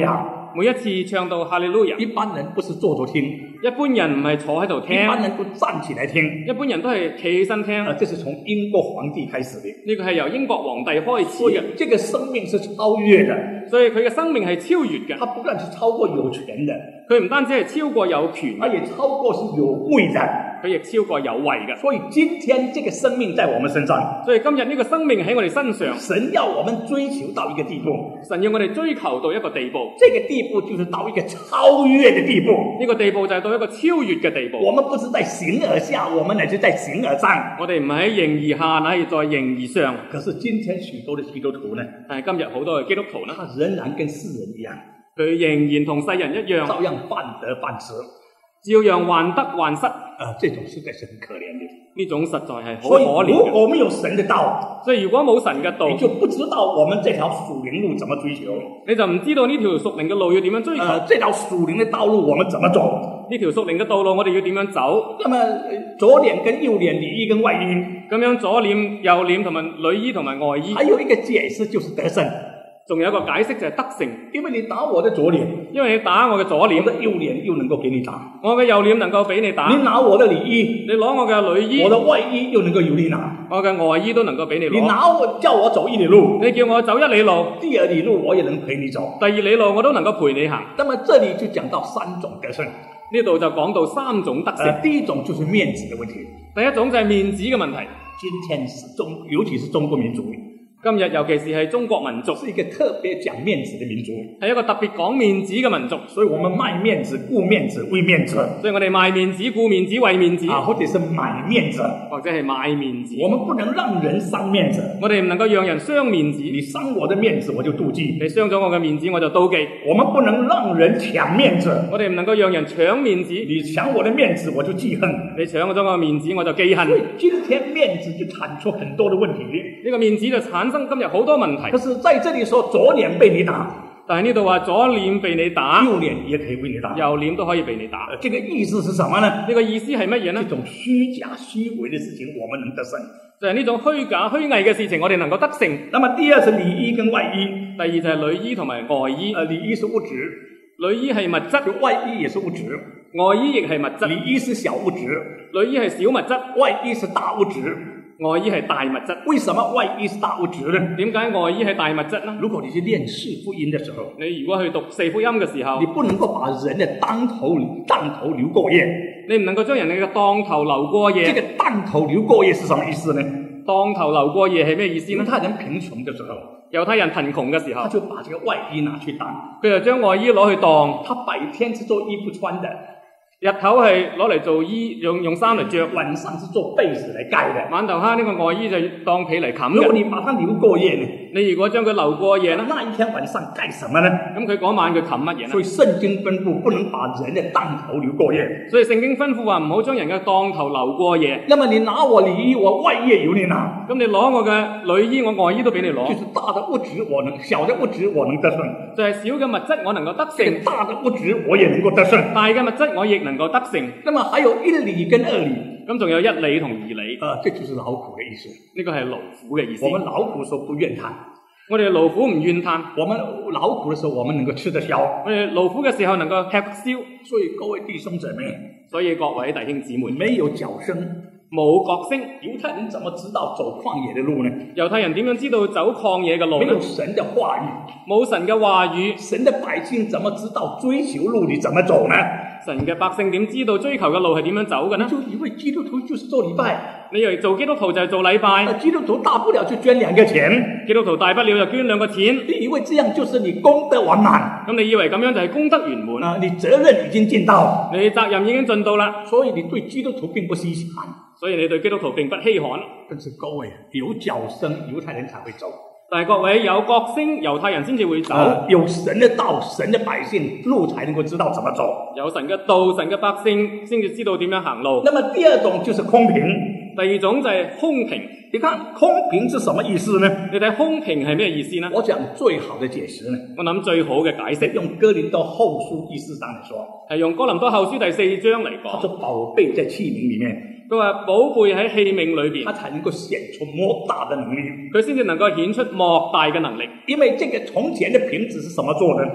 每一次唱到哈利路亞， 一般人不是坐着聽， 一般人唔係坐喺度聽， 一般人都站起來聽。 一般人都係企起身聽。 啊，這是從英國皇帝開始的。 呢個係由英國皇帝開始所以嘅， 這個生命是超越的， 所以佢嘅生命係超越嘅。 它不但是超過有權的， 佢唔單止係超過有權， 它也超過是有位的。 佢亦超過有位嘅。 所以今天這個生命在我們身上， 所以今日呢個生命喺我哋身上， 神要我們追求到一個地步， 神要我哋追求到一個地步， 這個地步就是到一個超越的地步。 呢個地步就係到一個超越嘅地步。 我們不是在形而下，我們乃是在形而上。 我哋唔係喺形而下，乃係在形而上。 可是今天許多的基督徒呢， 但係今日好多嘅基督徒呢， 他仍然跟世人一樣， 佢仍然同世人一樣， 照樣患得患失， 照樣患得患失。 啊，這種實在是很可憐的。 呢種實在係好所以可憐嘅。 如果沒有神的道， 所以如果冇神嘅道， 你就不知道我們這條屬靈路怎麼追求。 你就唔知道呢條屬靈嘅路要點樣追求。 呃，這條屬靈的道路我們怎麼走？ 呢條屬靈嘅道路我哋要點樣走？ 那麼左臉跟右臉，裡衣跟外衣， 咁樣左臉、右臉同埋裏衣同埋外衣， 還有一個解釋就是得勝。 仲有一個解釋就係得勝， 因為你打我的左臉， 因為你打我嘅左我臉， 的右臉又能夠給你打。 我嘅右臉能夠俾你打。 你拿我的裡衣， 你攞我嘅裏衣， 我的外衣又能夠由你拿。 我嘅外衣都能夠俾你攞。 你拿我叫我走一里路， 你叫我走一里路， 第二里路我也能陪你走。 第二里路我都能夠陪你行。 那麼這裡就講到三種得勝。 呢度就講到三種得勝。 呃，第一種就是面子的問題。 第一種就係面子嘅問題。 今天是中，尤其是中國民族， 今日尤其是係中國民族， 是一個特別講面子的民族， 係一個特別講面子嘅民族， 所以我們賣面子、顧面子、為面子， 所以我哋賣面子、顧面子、為面子， 啊，或者是買面子， 或者係賣面子。 我們不能讓人傷面子， 我哋唔能夠讓人傷面子。 你傷我的面子，我就妒忌； 你傷咗我嘅面子，我就妒忌。 我們不能讓人搶面子， 我哋唔能夠讓人搶面子。 你搶我的面子，我就記恨； 你搶咗我嘅面子，我就記恨。 所以今天面子就產出很多的問題。 呢個面子就產生今日好多問題。 可是在這裡說左臉被你打， 但係呢度話左臉被你打， 右臉也可以為你打， 右臉都可以被你打。 呃，這個意思是什麼呢？ 呢個意思係乜嘢呢？ 這種虛假虛偽的事情，我們能得勝。 就係呢種虛假虛偽嘅事情，我哋能夠得勝。 那麼第二是裡衣跟外衣， 第二就係裏衣同埋外衣。 呃，裡衣是物質， 裏衣係物質， 外衣也是物質， 外衣亦係物質。 裡衣是小物質， 裏衣係小物質， 外衣是大物質。 外衣係大物質。 為什麼外衣是大物質呢？ 點解外衣係大物質呢？ 如果你去念四福音的時候， 你如果去讀四福音嘅時候， 你不能夠把人的當頭當頭流過夜， 你唔能夠將人哋嘅當頭流過夜。 這個當頭流過夜是什麼意思呢？ 當頭流過夜係咩意思呢？ 猶太人貧窮的時候， 猶太人貧窮嘅時候， 他就把這個外衣拿去當， 佢就將外衣攞去當。 他白天是做衣服穿的， 日頭係攞嚟做衣，用用衫嚟着， 晚上是做被子嚟蓋的。 晚頭蝦呢個外衣就當被嚟冚如果嘅。 你把它流過夜呢？ 你如果將佢流過夜呢？ 那一天晚上蓋什麼呢？ 咁佢嗰晚佢冚乜嘢呢？ 所以聖經吩咐不能把人的當頭流過夜。 所以聖經吩咐話唔好將人嘅當頭流過夜。 那麼你拿我裡衣，我外衣也由你拿。 咁你攞我嘅裏衣，我外衣都俾你攞。 就是大的物質我能，小的物質我能得勝。 就係小嘅物質我能夠得這個勝， 大的物質我也能夠得勝。 大嘅物質我亦能夠得勝。 那麼還有一里跟二里， 咁仲有一里同二里， 呃，這就是勞苦的意思。 呢個係勞苦嘅意思。 我們勞苦時候不怨嘆， 我哋勞苦唔怨嘆， 我們勞苦的時候我們能夠吃得消。 我哋勞苦嘅時候能夠吃消。 所以各位弟兄姊妹， 所以各位弟兄姊妹， 沒有腳聲， 冇角聲， 猶太人怎麼知道走曠野的路呢？ 猶太人點樣知道走曠野嘅路呢沒有？神的話語， 冇神嘅話語， 神的百姓怎麼知道追求路你怎麼走呢？ 神嘅百姓點知道追求嘅路係點樣走嘅呢？ 就以為基督徒就是做禮拜， 你以為做基督徒就係做禮拜， 基督徒大不了就捐兩個錢， 基督徒大不了就捐兩個錢， 你以為這樣就是你功德完滿？ 咁你以為咁樣就係功德圓滿？ 啊，你責任已經盡到， 你責任已經盡到啦， 所以你對基督徒並不稀罕。 所以你對基督徒並不稀罕。 但是各位有腳聲，猶太人才會走。 但係各位有角聲，猶太人先至會走。 呃、有神的道，神的百姓路才能夠知道怎麼走。 有神嘅道，神嘅百姓先至知道點樣行路。 那麼第二種就是空平。 第二種就係空平。 你看空平是什麼意思呢？ 你睇空平係咩意思呢？ 我講最好的解釋呢， 我諗最好嘅解釋用哥林多後書第四章嚟說， 係用哥林多後書第四章嚟講。 他說寶貝在器皿裏面。 佢話寶貝喺器皿裏邊， 他才能夠顯出莫大的能力， 佢先至能夠顯出莫大嘅能力。 因為這個從前的瓶子是什麼做的？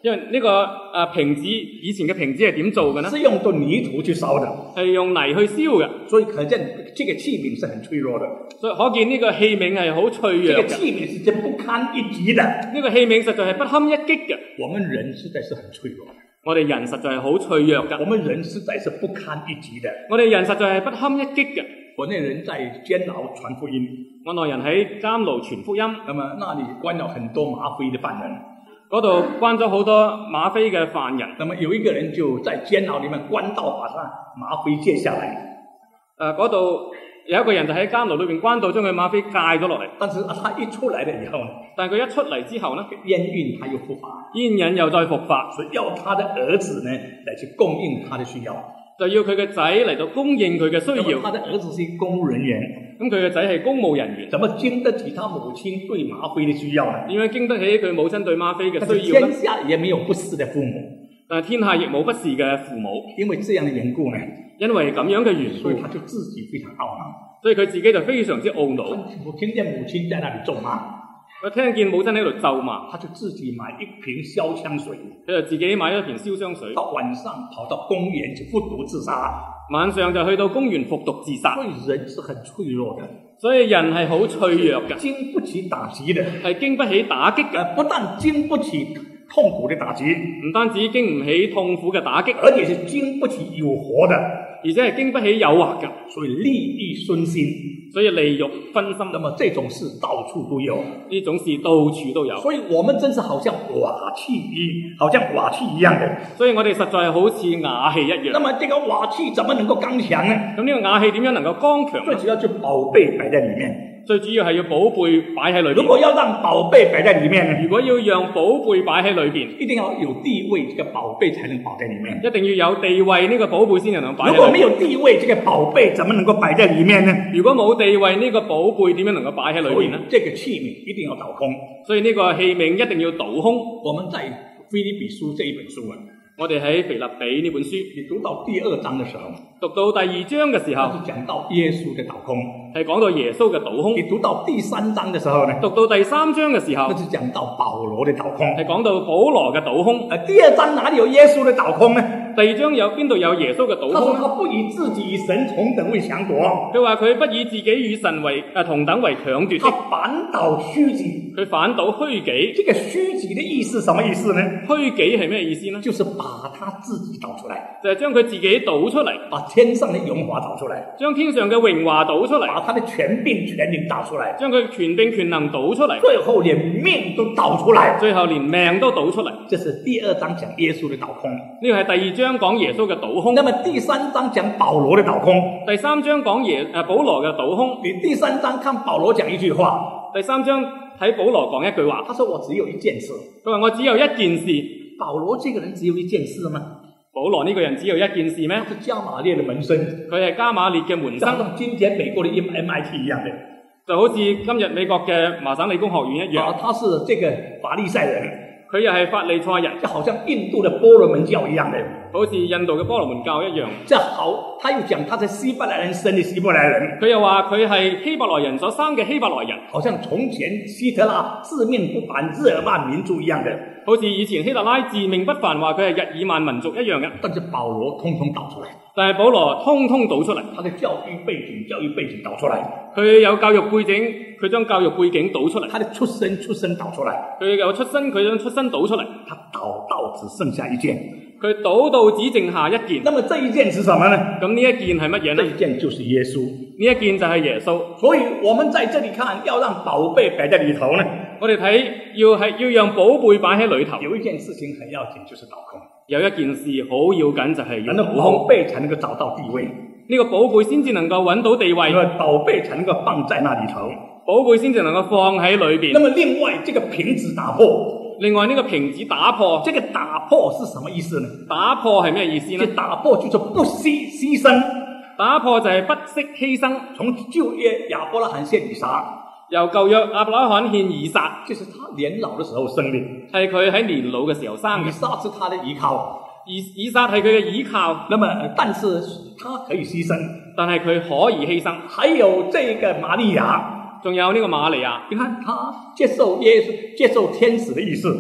因為呢、這個誒、啊、瓶子以前嘅瓶子係點做嘅呢？ 是用到泥土去燒的， 係用泥去燒嘅， 所以可見這個器皿是很脆弱的。 所以可見呢個器皿係好脆弱嘅。 這個器皿是真不堪一擊的。 呢個器皿實在係不堪一擊嘅。 我們人實在是很脆弱的。 我哋人實在係好脆弱嘅。 我們人實在是不堪一擊的。 我哋人實在係不堪一擊嘅。 我那人在監牢傳福音， 我內人喺監牢傳福音， 那麼那裡關了很多嗎啡的犯人， 嗰度關咗好多嗎啡嘅犯人。 那麼有一個人就在監牢裡面關到把他嗎啡戒下來。 誒，嗰度有一個人就喺監牢裏邊關到將佢嗎啡戒咗落嚟。 但是他一出來了以後， 但係佢一出嚟之後呢， 煙癮他又復發， 煙癮又再復發， 所以要他的兒子呢來去供應他的需要。 就要佢嘅仔嚟到供應佢嘅需要。 他的兒子是公務人員， 咁佢嘅仔係公務人員， 怎麼經得起他母親對嗎啡的需要呢？ 點樣經得起佢母親對嗎啡嘅需要呢？ 天下也沒有不是的父母， 但係天下亦冇不是嘅父母。 因為這樣的緣故呢， 因為咁樣嘅緣故， 所以他就自己非常懊惱， 所以佢自己就非常之懊惱。 我聽見母親在那裡咒罵， 我聽見母親喺度咒罵， 他就自己買一瓶燒槍水， 佢就自己買咗一瓶燒傷水， 到晚上跑到公園去服毒自殺。 晚上就去到公園服毒自殺。 所以人是很脆弱的， 所以人係好脆弱嘅， 經不起打擊的， 係經不起打擊嘅。 不但經不起痛苦的打擊， 唔單止經唔起痛苦嘅打擊， 而且是經不起誘惑的， 而且係經不起誘惑嘅。 所以利益熏心， 所以利欲熏心。 那麼這種事到處都有， 呢種事到處都有。 所以我們真是好像瓦器一，好像瓦器一樣的。 所以我哋實在好似瓦器一樣。 那麼這個瓦器怎麼能夠剛強呢？ 咁呢個瓦器點樣能夠剛強？ 最主要就寶貝擺在裡面。 最主要係要寶貝擺喺裏邊。 如果要讓寶貝擺在裡面呢？ 如果要讓寶貝擺喺裏邊， 一定要有地位，這個寶貝才能擺在裡面。 一定要有地位，呢個寶貝先能擺喺裏面。 如果沒有地位，這個寶貝怎麼能夠擺在裡面呢？ 如果冇地位，呢個寶貝點樣能夠擺喺裏邊呢？ 這個器皿一定要倒空。 所以呢個器皿一定要倒空。 我們在腓立比書這一本書啊， 我哋喺腓立比呢本書， 你讀到第二章的時候， 讀到第二章嘅時候， 是講到耶穌的倒空， 係講到耶穌嘅倒空。 你讀到第三章的時候呢， 讀到第三章嘅時候， 那是講到保羅的倒空， 係講到保羅嘅倒空。 呃，第二章哪裡有耶穌的倒空呢？ 第二章有邊度有耶穌嘅倒空？ 他說他不以自己與神同等為搶奪， 佢話佢不以自己與神為誒同等為搶奪， 他反倒虛己， 佢反倒虛己。 這個虛己的意思什麼意思呢？ 虛己係咩意思呢？ 就是把他自己倒出來， 就係將佢自己倒出嚟， 把天上的榮華倒出來， 將天上嘅榮華倒出嚟， 把他的權柄權能倒出來， 將佢權柄權能倒出嚟， 最後連命都倒出來， 最後連命都倒出嚟。 這是第二章講耶穌的倒空， 呢個係第二章講耶穌嘅倒空。 那麼第三章講保羅的倒空， 第三章講耶誒保羅嘅倒空。 你第三章看保羅講一句話， 第三章睇保羅講一句話， 他說我只有一件事， 佢話我只有一件事。 保羅這個人只有一件事嗎？ 保羅呢個人只有一件事咩？ 他是加馬列的門生， 佢係加馬列嘅門生， 像今天美國的 M I T 一樣的， 就好似今日美國嘅麻省理工學院一樣。 啊，他是這個法利賽人， 佢又係法利賽人， 就好像印度的波羅門教一樣的， 好似印度嘅波羅門教一樣。 這好，他又講他是希伯來人生的希伯來人， 佢又話佢係希伯來人所生嘅希伯來人， 好像從前希特拉自命不凡日耳曼民族一樣的， 好似以前希特拉自命不凡話佢係日耳曼民族一樣嘅。 但是保羅通通倒出來， 但係保羅通通倒出嚟， 他的教育背景教育背景倒出來， 佢有教育背景，佢將教育背景倒出嚟， 他的出身出身倒出來， 佢有出身，佢將出身倒出嚟， 他倒到只剩下一件， 佢倒到只剩下一件。 那麼這一件是什麼呢？ 咁呢一件係乜嘢呢？ 這一件就是耶穌， 呢一件就係耶穌。 所以我們在這裡看，要讓寶貝擺在裡頭呢， 我哋睇要係要讓寶貝擺喺裡頭。 有一件事情很要緊，就是倒空。 有一件事好要緊，就係要那倒空。 寶貝才能夠找到地位， 呢個寶貝先至能夠揾到地位， 因為寶貝才能夠放在那裡頭， 寶貝先至能夠放喺裏邊。 那麼另外，這個瓶子打破， 另外呢個瓶子打破， 這個打破是什麼意思呢？ 打破係咩意思呢？ 這打破就是不惜犧牲， 打破就係不惜犧牲。 從舊約亞伯拉罕獻以撒， 由舊約亞伯拉罕獻以撒， 就是他年老的時候生的， 係佢喺年老嘅時候生嘅。 以撒是他的依靠， 以以撒係佢嘅依靠。 那麼但是他可以犧牲， 但係佢可以犧牲。 還有這個瑪利亞， 仲有呢個瑪利亞， 你看他接受耶穌接受天使的意思， 佢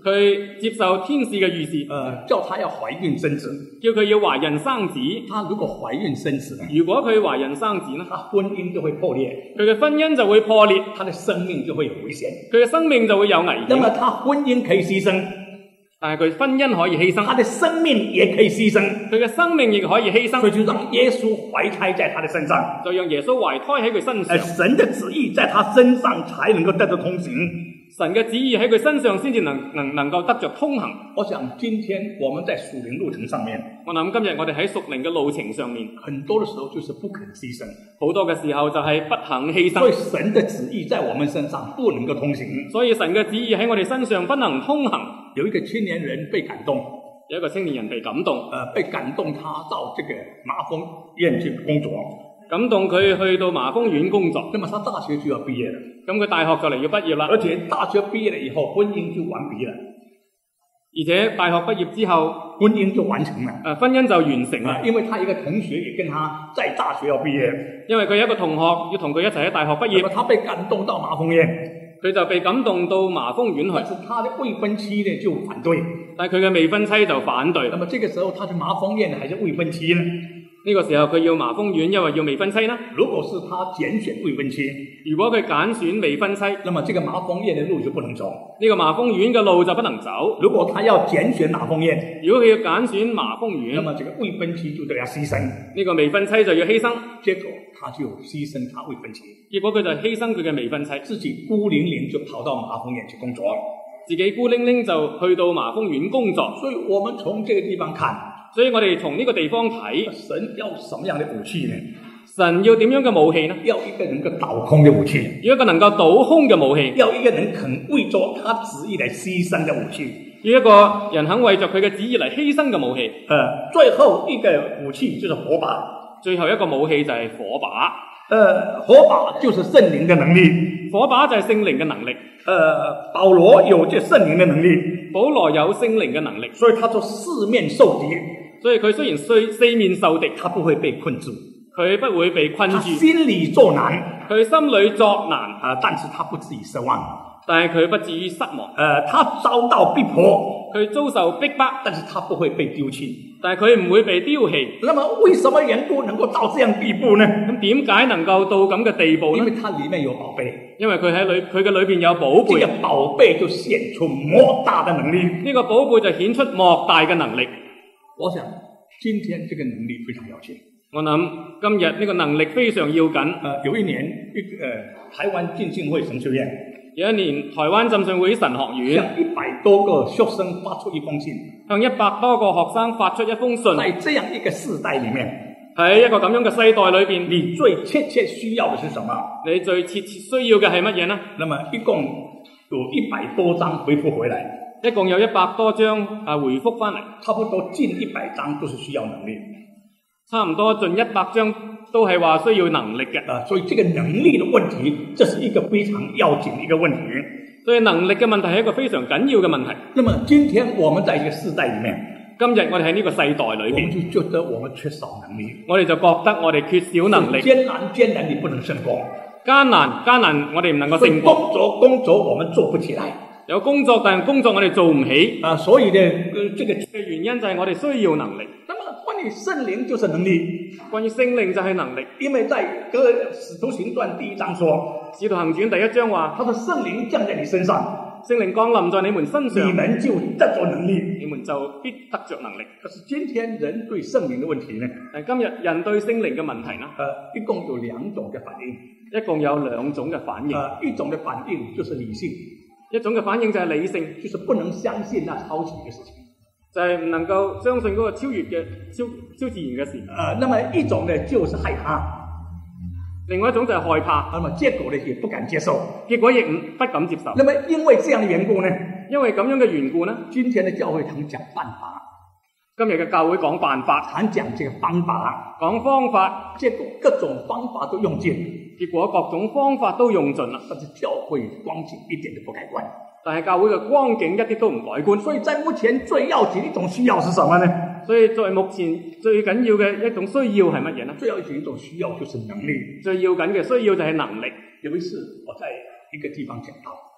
佢接受天使嘅預示， 呃，叫他要懷孕生子。 叫佢要懷孕生子。 他如果懷孕生子， 如果佢懷孕生子呢， 他婚姻就會破裂， 佢嘅婚姻就會破裂， 他的生命就會有危險。 佢嘅生命就會有危險。 那麼他婚姻可以犧牲， 但係佢婚姻可以犧牲， 他的生命也可以犧牲， 佢嘅生命亦可以犧牲， 所以就讓耶穌懷胎在他的身上， 就讓耶穌懷胎喺佢身上。 而神的旨意在他身上才能夠得到通行。 神嘅旨意喺佢身上先至能能能夠得着通行。 我想今天我們在屬靈路程上面， 我諗今日我哋喺屬靈嘅路程上面， 很多的時候就是不肯犧牲， 好多嘅時候就係不肯犧牲。 所以神的旨意在我們身上不能夠通行。 所以神嘅旨意喺我哋身上不能通行。 有一個青年人被感動， 有一個青年人被感動， 呃，被感動他到這個麻風院去工作， 感動佢去到麻風院工作。 那麼他大學就要畢業了， 咁佢大學就嚟要畢業啦， 而且大學畢業了以後，婚姻就完畢了， 而且大學畢業之後， 婚姻就完成了。 誒婚姻就完成啦， 因為他一個同學也跟他在大學要畢業， 因為佢有一個同學要同佢一齊喺大學畢業， 那麼他被感動到麻風院， 佢就被感動到麻風院去。 但是他的未婚妻呢就反對， 但係佢嘅未婚妻就反對。 那麼這個時候他是麻風院還是未婚妻呢？ 呢個時候佢要麻風院，因為要未婚妻啦。 如果是他揀選未婚妻， 如果佢揀選未婚妻， 那麼這個麻風院的路就不能走。 呢個麻風院嘅路就不能走。 如果他要揀選麻風院， 如果佢要揀選麻風院， 那麼這個未婚妻就得要犧牲。 呢個未婚妻就要犧牲。 結果他就犧牲他未婚妻， 結果佢就犧牲佢嘅未婚妻， 自己孤零零就跑到麻風院去工作， 自己孤零零就去到麻風院工作。 所以我們從這個地方看， 所以我哋從呢個地方睇， 神要什麼樣的武器呢？ 神要點樣嘅武器呢？ 要一個能夠倒空的武器， 要一個能夠倒空嘅武器， 要一個人肯為着他旨意來犧牲的武器， 要一個人肯為着佢嘅旨意嚟犧牲嘅武器。 呃，最後一個武器就是火把， 最後一個武器就係火把。 呃，火把就是聖靈的能力， 火把就係聖靈嘅能力。 呃，保羅有這聖靈的能力， 保羅有聖靈嘅能力， 所以他說四面受敵， 所以佢雖然四四面受敵， 他不會被困住， 佢不會被困住， 他心裏作難， 佢心裏作難， 啊、呃，但是他不至於失望， 但係佢不至於失望。 呃，他遭到逼迫， 佢遭受逼迫， 但是他不會被丟棄， 但係佢唔會被丟棄。 那麼為什麼緣故能夠到這樣地步呢？ 咁點解能夠到咁嘅地步呢？ 因為它裏面有寶貝， 因為佢喺裏佢嘅裏邊有寶貝， 這個寶貝就顯出莫大的能力。 呢個寶貝就顯出莫大嘅能力。 我想今天這個能力非常要緊。 我諗今日呢個能力非常要緊。 呃，有一年一個、呃、台灣浸信會神學院， 有一年台灣浸信會神學院向一百多個學生發出一封信， 向一百多個學生發出一封信。 在這樣一個世代裏面， 喺一個咁樣嘅世代裏邊， 你最切切需要的是什麼？ 你最切切需要嘅係乜嘢呢？ 那麼一共有一百多張回復回來， 一共有一百多張啊回復翻嚟， 差不多近一百張都是需要能力， 差唔多近一百張都係話需要能力嘅。 啊，所以這個能力的問題，這是一個非常要緊的一個問題。 所以能力嘅問題係一個非常緊要嘅問題。 那麼今天我們在一個世代裏面， 今日我哋喺呢個世代裏邊， 我們就覺得我們缺少能力， 我哋就覺得我哋缺少能力， 艱難艱難你不能勝過， 艱難艱難我哋唔能夠勝過。 工作工作我們做不起來， 有工作但係工作我哋做唔起啊，所以呢，呃，這個嘅原因就係我哋需要能力。 那麼關於聖靈就是能力， 關於聖靈就係能力， 因為在哥使徒行傳第一章說， 使徒行傳第一章話， 他說聖靈降在你身上， 聖靈降臨在你們身上， 你們就得着能力， 你們就必得着能力。 可是今天人對聖靈的問題呢？ 但今日人對聖靈嘅問題呢？ 呃，一共有兩種嘅反應， 一共有兩種嘅反應。 呃，一種嘅反應就是理性， 一種嘅反應就係理性， 就是不能相信那超級嘅事情， 就係唔能夠相信嗰個超越嘅超超自然嘅事。 呃，那麼一種呢就是害怕， 另外一種就係害怕， 那麼結果呢也不敢接受， 結果亦唔不敢接受。 那麼因為這樣的緣故呢， 因為咁樣嘅緣故呢， 今天的教會常講辦法， 今日嘅教會講辦法， 常講這個方法， 講方法， 結果各種方法都用盡， 結果各種方法都用盡啦， 但是教會光景一點都不改觀。 但係教會嘅光景一啲都唔改觀。 所以在目前最要緊的一種需要是什麼呢？ 所以在目前最緊要嘅一種需要係乜嘢呢？ 最要緊的一種需要就是能力。 最要緊嘅需要就係能力。 有一次我在一個地方講到，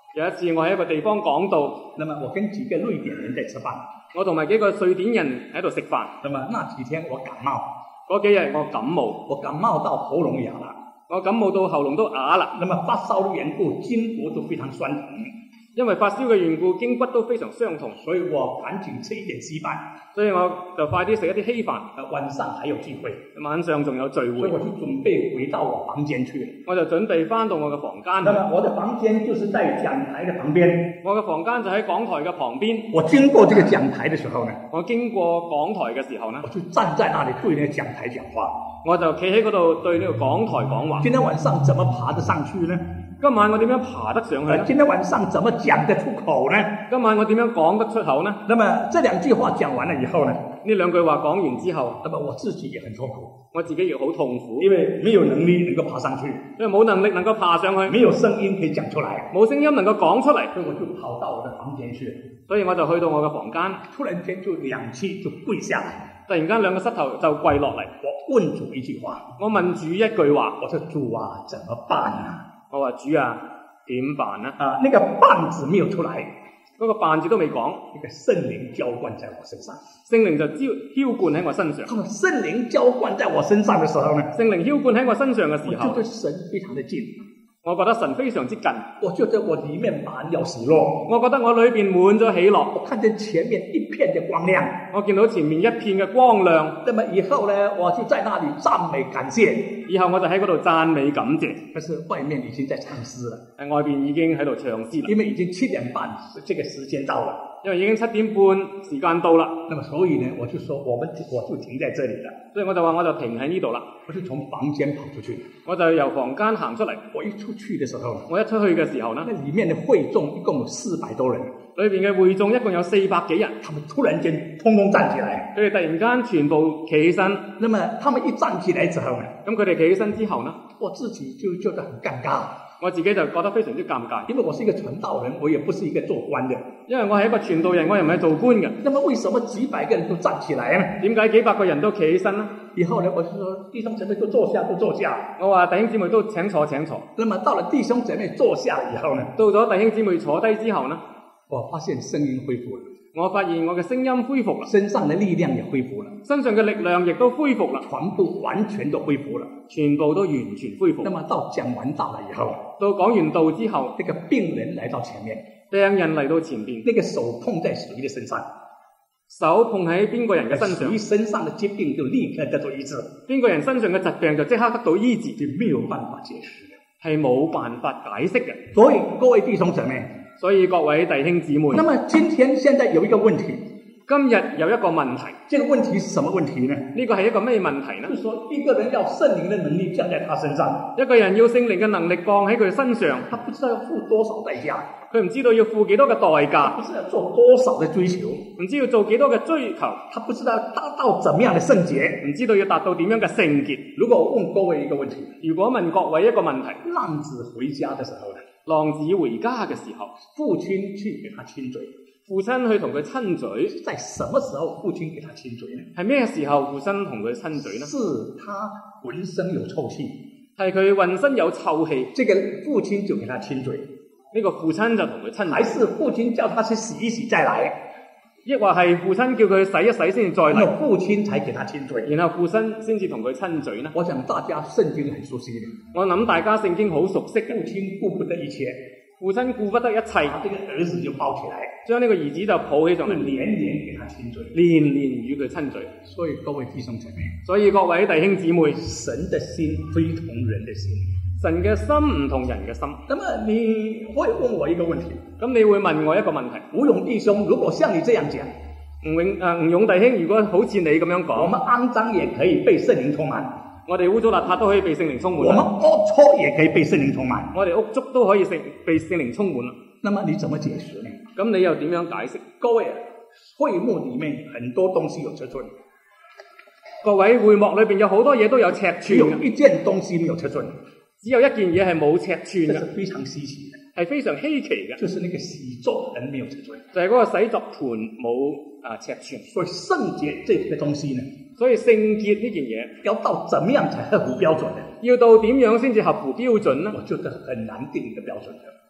有一次我喺一個地方講道， 那麼我跟幾個瑞典人在吃飯， 我同埋幾個瑞典人喺度食飯。 那麼那幾天我感冒， 嗰幾日我感冒， 我感冒到喉嚨啞了， 我感冒到喉嚨都啞啦。 那麼發燒的緣故，筋骨都非常酸痛。 因為發燒嘅緣故，筋骨都非常傷痛， 所以我趕緊吃一點稀飯， 所以我就快啲食一啲稀飯。 晚上還有聚會， 晚上仲有聚會， 所以我就準備回到我房間去。 我就準備翻到我嘅房間。 那麼我的房間就是在講台嘅旁邊， 我嘅房間就喺講台嘅旁邊。 我經過這個講台嘅時候呢， 我經過講台嘅時候呢， 我就站在那裡對那個講台講話。 我就企喺嗰度對呢個講台講話。 今天晚上怎麼爬得上去呢？ 今晚我點樣爬得上去呢？ 今天晚上怎麼講得出口呢？ 今晚我點樣講得出口呢？ 那麼這兩句話講完了以後呢？ 呢兩句話講完之後， 那麼我自己也很痛苦， 我自己亦好痛苦， 因為沒有能力能夠爬上去， 因為冇能力能夠爬上去， 沒有聲音可以講出來， 冇聲音能夠講出嚟， 所以我就跑到我的房間去， 所以我就去到我嘅房間， 突然間就兩次就跪下來， 突然間兩個膝頭就跪落嚟， 我問主一句話， 我問主一句話， 我說主啊，怎麼辦啊？ 我話主啊，點辦呢？ 啊，那個辦字沒有出來， 嗰個辦字都未講， 那個聖靈澆灌在我身上， 聖靈就澆灌喺我身上。 聖靈澆灌在我身上的時候呢， 聖靈澆灌喺我身上嘅時候， 我就對神非常的近。 我覺得神非常之近， 我覺得我裏面滿有喜樂， 我覺得我裏邊滿咗喜樂， 我看見前面一片的光亮， 我見到前面一片嘅光亮。 那麼以後呢，我就在那裏讚美感謝， 以後我就喺嗰度讚美感謝。 但是外面已經在唱詩了， 喺外邊已經喺度唱詩啦， 因為已經七點半，這個時間到了。 因為已經七點半時間到啦， 那麼所以呢，我就說我們我就停在這裡了， 所以我就話我就停喺呢度啦， 我就從房間跑出去， 我就由房間行出嚟。 我一出去的時候， 我一出去嘅時候呢， 那裡面的會眾一共有四百多人， 裏邊嘅會眾一共有四百幾人， 他們突然間通通站起來， 佢哋突然間全部企起身。 那麼他們一站起來之後呢， 咁佢哋企起身之後呢， 我自己就覺得很尷尬。 我自己就覺得非常之尷尬， 因為我是一個傳道人，我也不是一個做官的。 因為我係一個傳道人，我又唔係做官嘅。 那麼為什麼幾百個人都站起來呢？ 點解幾百個人都企起身呢？ 以後呢，我就說弟兄姐妹都坐下，都坐下。 我話弟兄姊妹都請坐，請坐。 那麼到了弟兄姐妹坐下了以後呢， 到咗弟兄姊妹坐低之後呢， 我發現聲音恢復了。 我發現我嘅聲音恢復啦， 身上的力量也恢復了， 身上嘅力量亦都恢復啦， 全部完全都恢復了， 全部都完全恢復。 那麼到講完道了以後， 到講完道之後， 那個病人來到前面， 病人嚟到前邊， 那個手碰在誰的身上？ 手碰喺邊個人嘅身上？ 誰身上的疾病就立刻得到醫治， 邊個人身上嘅疾病就即刻得到醫治， 就沒有辦法解釋嘅， 係冇辦法解釋嘅。 所以各位弟兄姊妹， 所以各位弟兄姊妹， 那麼今天現在有一個問題。 今日有一個問題， 這個問題是什麼問題呢？ 呢個係一個咩問題呢？ 就是說一個人要聖靈的能力降在他身上， 一個人要聖靈嘅能力降喺佢身上， 他不知道要付多少代價， 佢唔知道要付幾多嘅代價， 不知道要做多少的追求， 唔知要做幾多嘅追求， 他不知道要達到怎麼樣的聖潔， 唔知道要達到點樣嘅聖潔。 如果我問各位一個問題， 如果問各位一個問題， 浪子回家的時候呢？ 浪子回家嘅時候，父親去給他親嘴。 父親去同佢親嘴， 在什麼時候父親給他親嘴呢？ 係咩時候父親同佢親嘴呢？ 是他渾身有臭氣， 係佢渾身有臭氣， 這個父親就給他親嘴。 呢個父親就同佢親嘴， 還是父親叫他去洗一洗再來？ 抑或係父親叫佢洗一洗先至再嚟？ 父親才給他親嘴， 然後父親先至同佢親嘴呢？ 我想大家聖經很熟悉嘅， 我諗大家聖經好熟悉嘅。 父親顧不得一切。 父親顧不得一切， 把這個兒子就抱起來， 將呢個兒子就抱起上嚟， 連連給他親嘴， 連連與佢親嘴。 所以各位弟兄姐妹， 所以各位弟兄姊妹， 神的心非同人的心， 神嘅心唔同人嘅心。 那麼你會問我一個問題， 咁你會問我一個問題， 吳勇弟兄，如果像你這樣講， 吳勇誒吳勇弟兄，如果好似你咁樣講， 我們骯髒也可以被聖靈充滿。 我哋污糟邋遢都可以被聖靈充滿， 我們齷齪也可以被聖靈充滿， 我哋屋足都可以聖被聖靈充滿。 那麼你怎麼解釋呢？ 咁你又點樣解釋？ 各位，會幕裡面很多東西有尺寸， 各位會幕裏邊有好多嘢都有尺寸， 有一件東西沒有尺寸， 只有一件嘢係冇尺寸嘅， 這是非常稀奇嘅， 係非常稀奇嘅， 就是那個洗作盆沒有尺寸， 就係嗰個洗作盤冇啊尺寸。 所以聖潔這個東西呢？ 所以聖潔呢件嘢要到怎麼樣才合乎標準呢？ 要到點樣先至合乎標準呢？ 我覺得很難定一個標準的，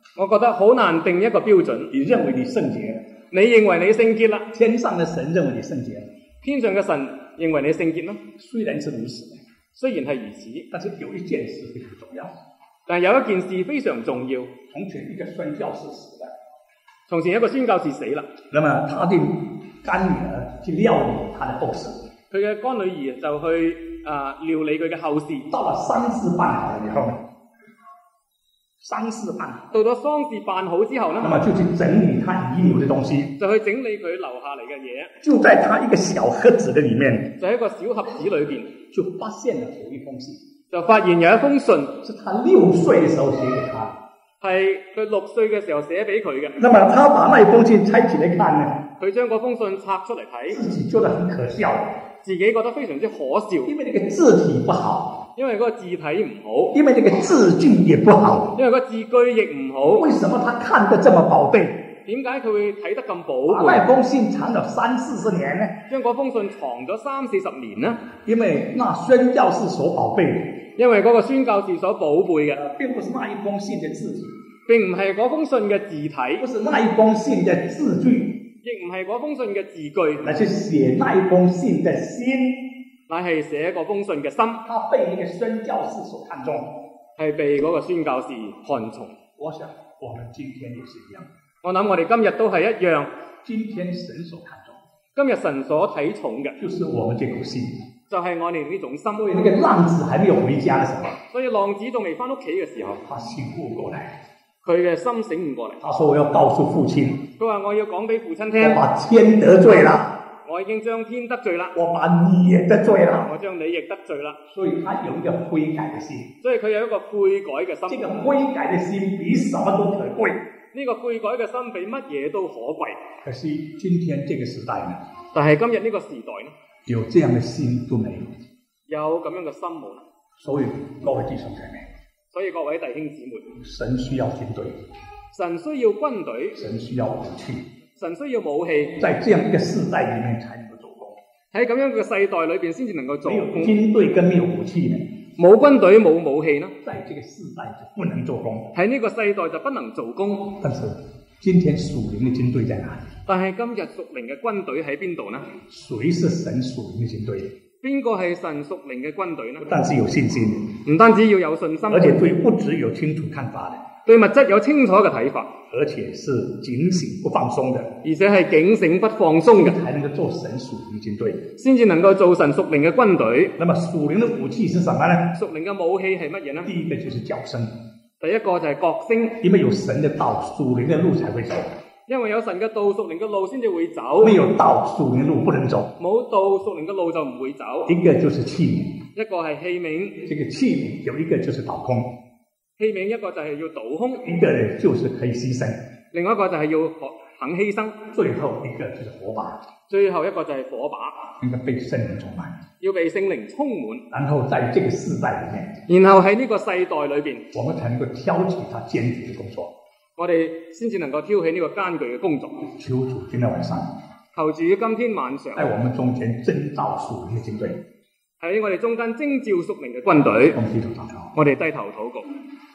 我覺得好難定一個標準。 你認為你聖潔了， 你認為你聖潔啦， 天上的神認為你聖潔了， 天上嘅神認為你聖潔啦。 雖然是如此， 雖然係如此， 但是有一件事非常重要。 但有一件事非常重要。 從前一個宣教士死了， 從前一個宣教士死啦， 那麼他的乾女兒去料理他的後事， 佢嘅乾女兒就去啊、呃、料理佢嘅後事。 到了喪事辦好了以後，喪事辦好， 到咗喪事辦好之後呢， 那麼就去整理他遺留的東西， 就去整理佢留下嚟嘅嘢， 就在他一個小盒子的裏面， 就喺一個小盒子裏邊， 就發現了有一封信， 就發現有一封信是他六歲的時候寫給他， 係佢六歲嘅時候寫俾佢嘅。 那麼他把那封信拆起來看呢， 佢將嗰封信拆出嚟睇， 自己覺得很可笑， 自己覺得非常之可笑， 因為那個字體不好， 因為嗰個字體唔好， 因為那個字句也不好， 因為個字句亦唔好。 為什麼他看得這麼寶貝？ 點解佢會睇得咁寶把貝？ 那封信藏了三四十年呢？ 將嗰封信藏咗三四十年呢？ 因為那宣教士所寶貝的， 因為嗰個宣教士所寶貝嘅， 並不是那一封信的字體， 並唔係嗰封信嘅字體， 不是那一封信的字句， 亦唔係嗰封信嘅字句， 乃是寫那一封信的心， 乃係寫嗰封信嘅心， 他被那個宣教士所看中， 係被嗰個宣教士看重。 我想我們今天也是一樣， 我諗我哋今日都係一樣， 今天神所看重， 今日神所睇重嘅， 就是我們這顆心。 就係我哋呢種心。 所以那個浪子還沒有回家的時候， 所以浪子仲未翻屋企嘅時候， 他醒悟過來， 佢嘅心醒唔過嚟。 他說我要告訴父親， 佢話我要講俾父親我聽， 把天得罪了， 我已經將天得罪啦， 我把你也得罪了， 我將你亦得罪啦。 所以他有一個悔改的心， 所以佢有一個悔改嘅心。 這個悔改的心比什麼都可貴。 呢個悔改嘅心比乜嘢都可貴。 可是今天這個時代呢， 但係今日呢個時代呢， 有這樣的心都沒有。 有咁樣嘅心冇。 所以各位弟兄姐妹， 所以各位弟兄姊妹， 神需要軍隊， 神需要軍隊， 神需要武器， 神需要武器， 在這樣一個世代裏面才能夠做工。 喺咁樣嘅世代裏邊先至能夠做沒有工。 軍隊跟沒有武器呢， 冇軍隊冇武器呢， 在這個世代就不能做工。 喺呢個世代就不能做工。 但是今天屬靈的軍隊在哪裡？ 但係今日屬靈嘅軍隊喺邊度呢？ 誰是神屬靈的軍隊？ 邊個係神屬靈嘅軍隊呢？ 不但是有信心， 唔單止要有信心， 而且對物質有清楚看法的， 對物質有清楚嘅睇法， 而且是警醒不放鬆的， 而且係警醒不放鬆嘅， 才能夠做神屬靈的軍隊， 先至能夠做神屬靈嘅軍隊。 那麼屬靈的武器是什麼呢？ 屬靈嘅武器係乜嘢呢？ 第一個就是角聲， 第一個就係角聲， 因為有神的道，屬靈的路才會走。 因為有神嘅道，屬靈嘅路先至會走。 沒有道，屬靈路不能走。 冇道，屬靈嘅路就唔會走。 一個就是器皿， 一個係器皿， 這個器皿有一個就是倒空， 器皿一個就係要倒空， 一個呢就是可以犧牲， 另外一個就係要肯犧牲， 最後一個就是火把， 最後一個就係火把， 應該被聖靈充滿， 要被聖靈充滿， 然後在這個世代裏面， 然後喺呢個世代裏邊， 我們才能夠挑起他艱巨的工作。 我哋先至能夠挑起呢個艱巨嘅工作。 求主今天晚上， 求主今天晚上在我們中間徵召屬靈的軍隊， 喺我哋中間徵召屬靈嘅軍隊。 我們低頭禱告， 我哋低頭禱告。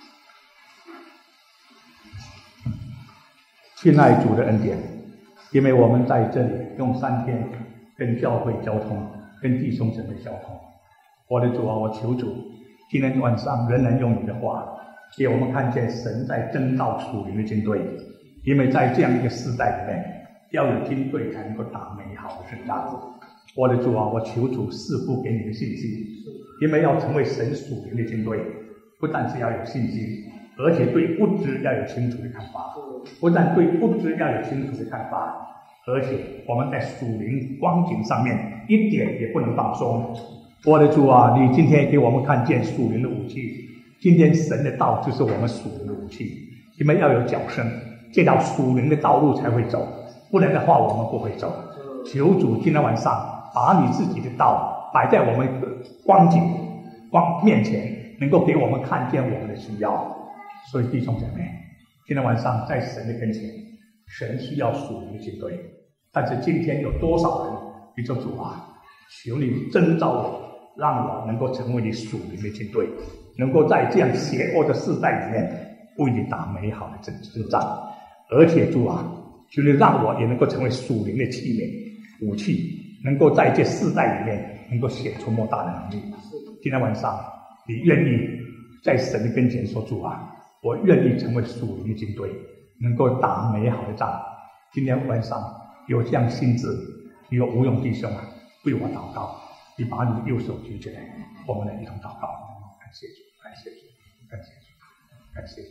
親愛主的恩典，因為我們在這裡用三天跟教會交通，跟弟兄姊妹交通。我的主啊，我求主今天晚上仍然用你的話，給我們看見神在徵召屬靈的軍隊，因為在這樣一個時代裡面，要有軍隊才能夠打美好的勝仗。我的主啊，我求主賜福給你的信心，因為要成為神屬靈的軍隊，不但是要有信心，而且對物質要有清楚的看法。不但對物質要有清楚的看法，而且我們在屬靈光景上面一點也不能放鬆。我的主啊，你今天給我們看見屬靈的武器，今天神的道就是我們屬靈的武器，因為要有角聲，這條屬靈的道路才會走，不然的話我們不會走。求主今天晚上把你自己的道擺在我們光景光面前，能夠給我們看見我們的需要。所以弟兄姐妹，今天晚上在神的跟前，神需要屬靈的軍隊，但是今天有多少人，你說主啊，求你徵召我，讓我能夠成為你屬靈的軍隊，能夠在這樣邪惡的世代裡面为你打美好的征战。而且主啊，求你让我也能够成为属灵的器皿、武器，能够在这世代里面能够显出莫大的能力。今天晚上，你愿意在神的跟前说：“主啊，我愿意成为属灵的军队，能够打美好的仗。”今天晚上有这样心志，有吴勇弟兄啊，为我祷告，你把你的右手举起来，我们来一同祷告。感谢主，感谢主，感谢主，感谢主，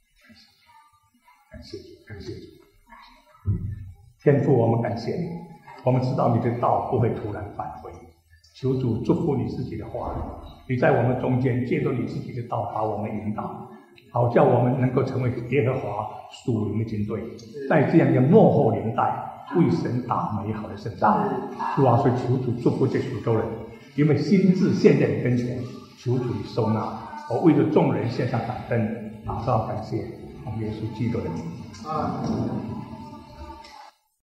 感谢主，感谢主。天父，我们感谢你，我们知道你的道不会突然返回。求主祝福你自己的话，你在我们中间借着你自己的道把我们引导，好叫我们能够成为耶和华属灵的军队，在这样的末后年代为神打美好的胜仗。主啊，所以求主祝福这许多人，因为心志现在你跟前，求主你收纳。我为着众人献上感恩，打造感谢，奉耶稣基督的名。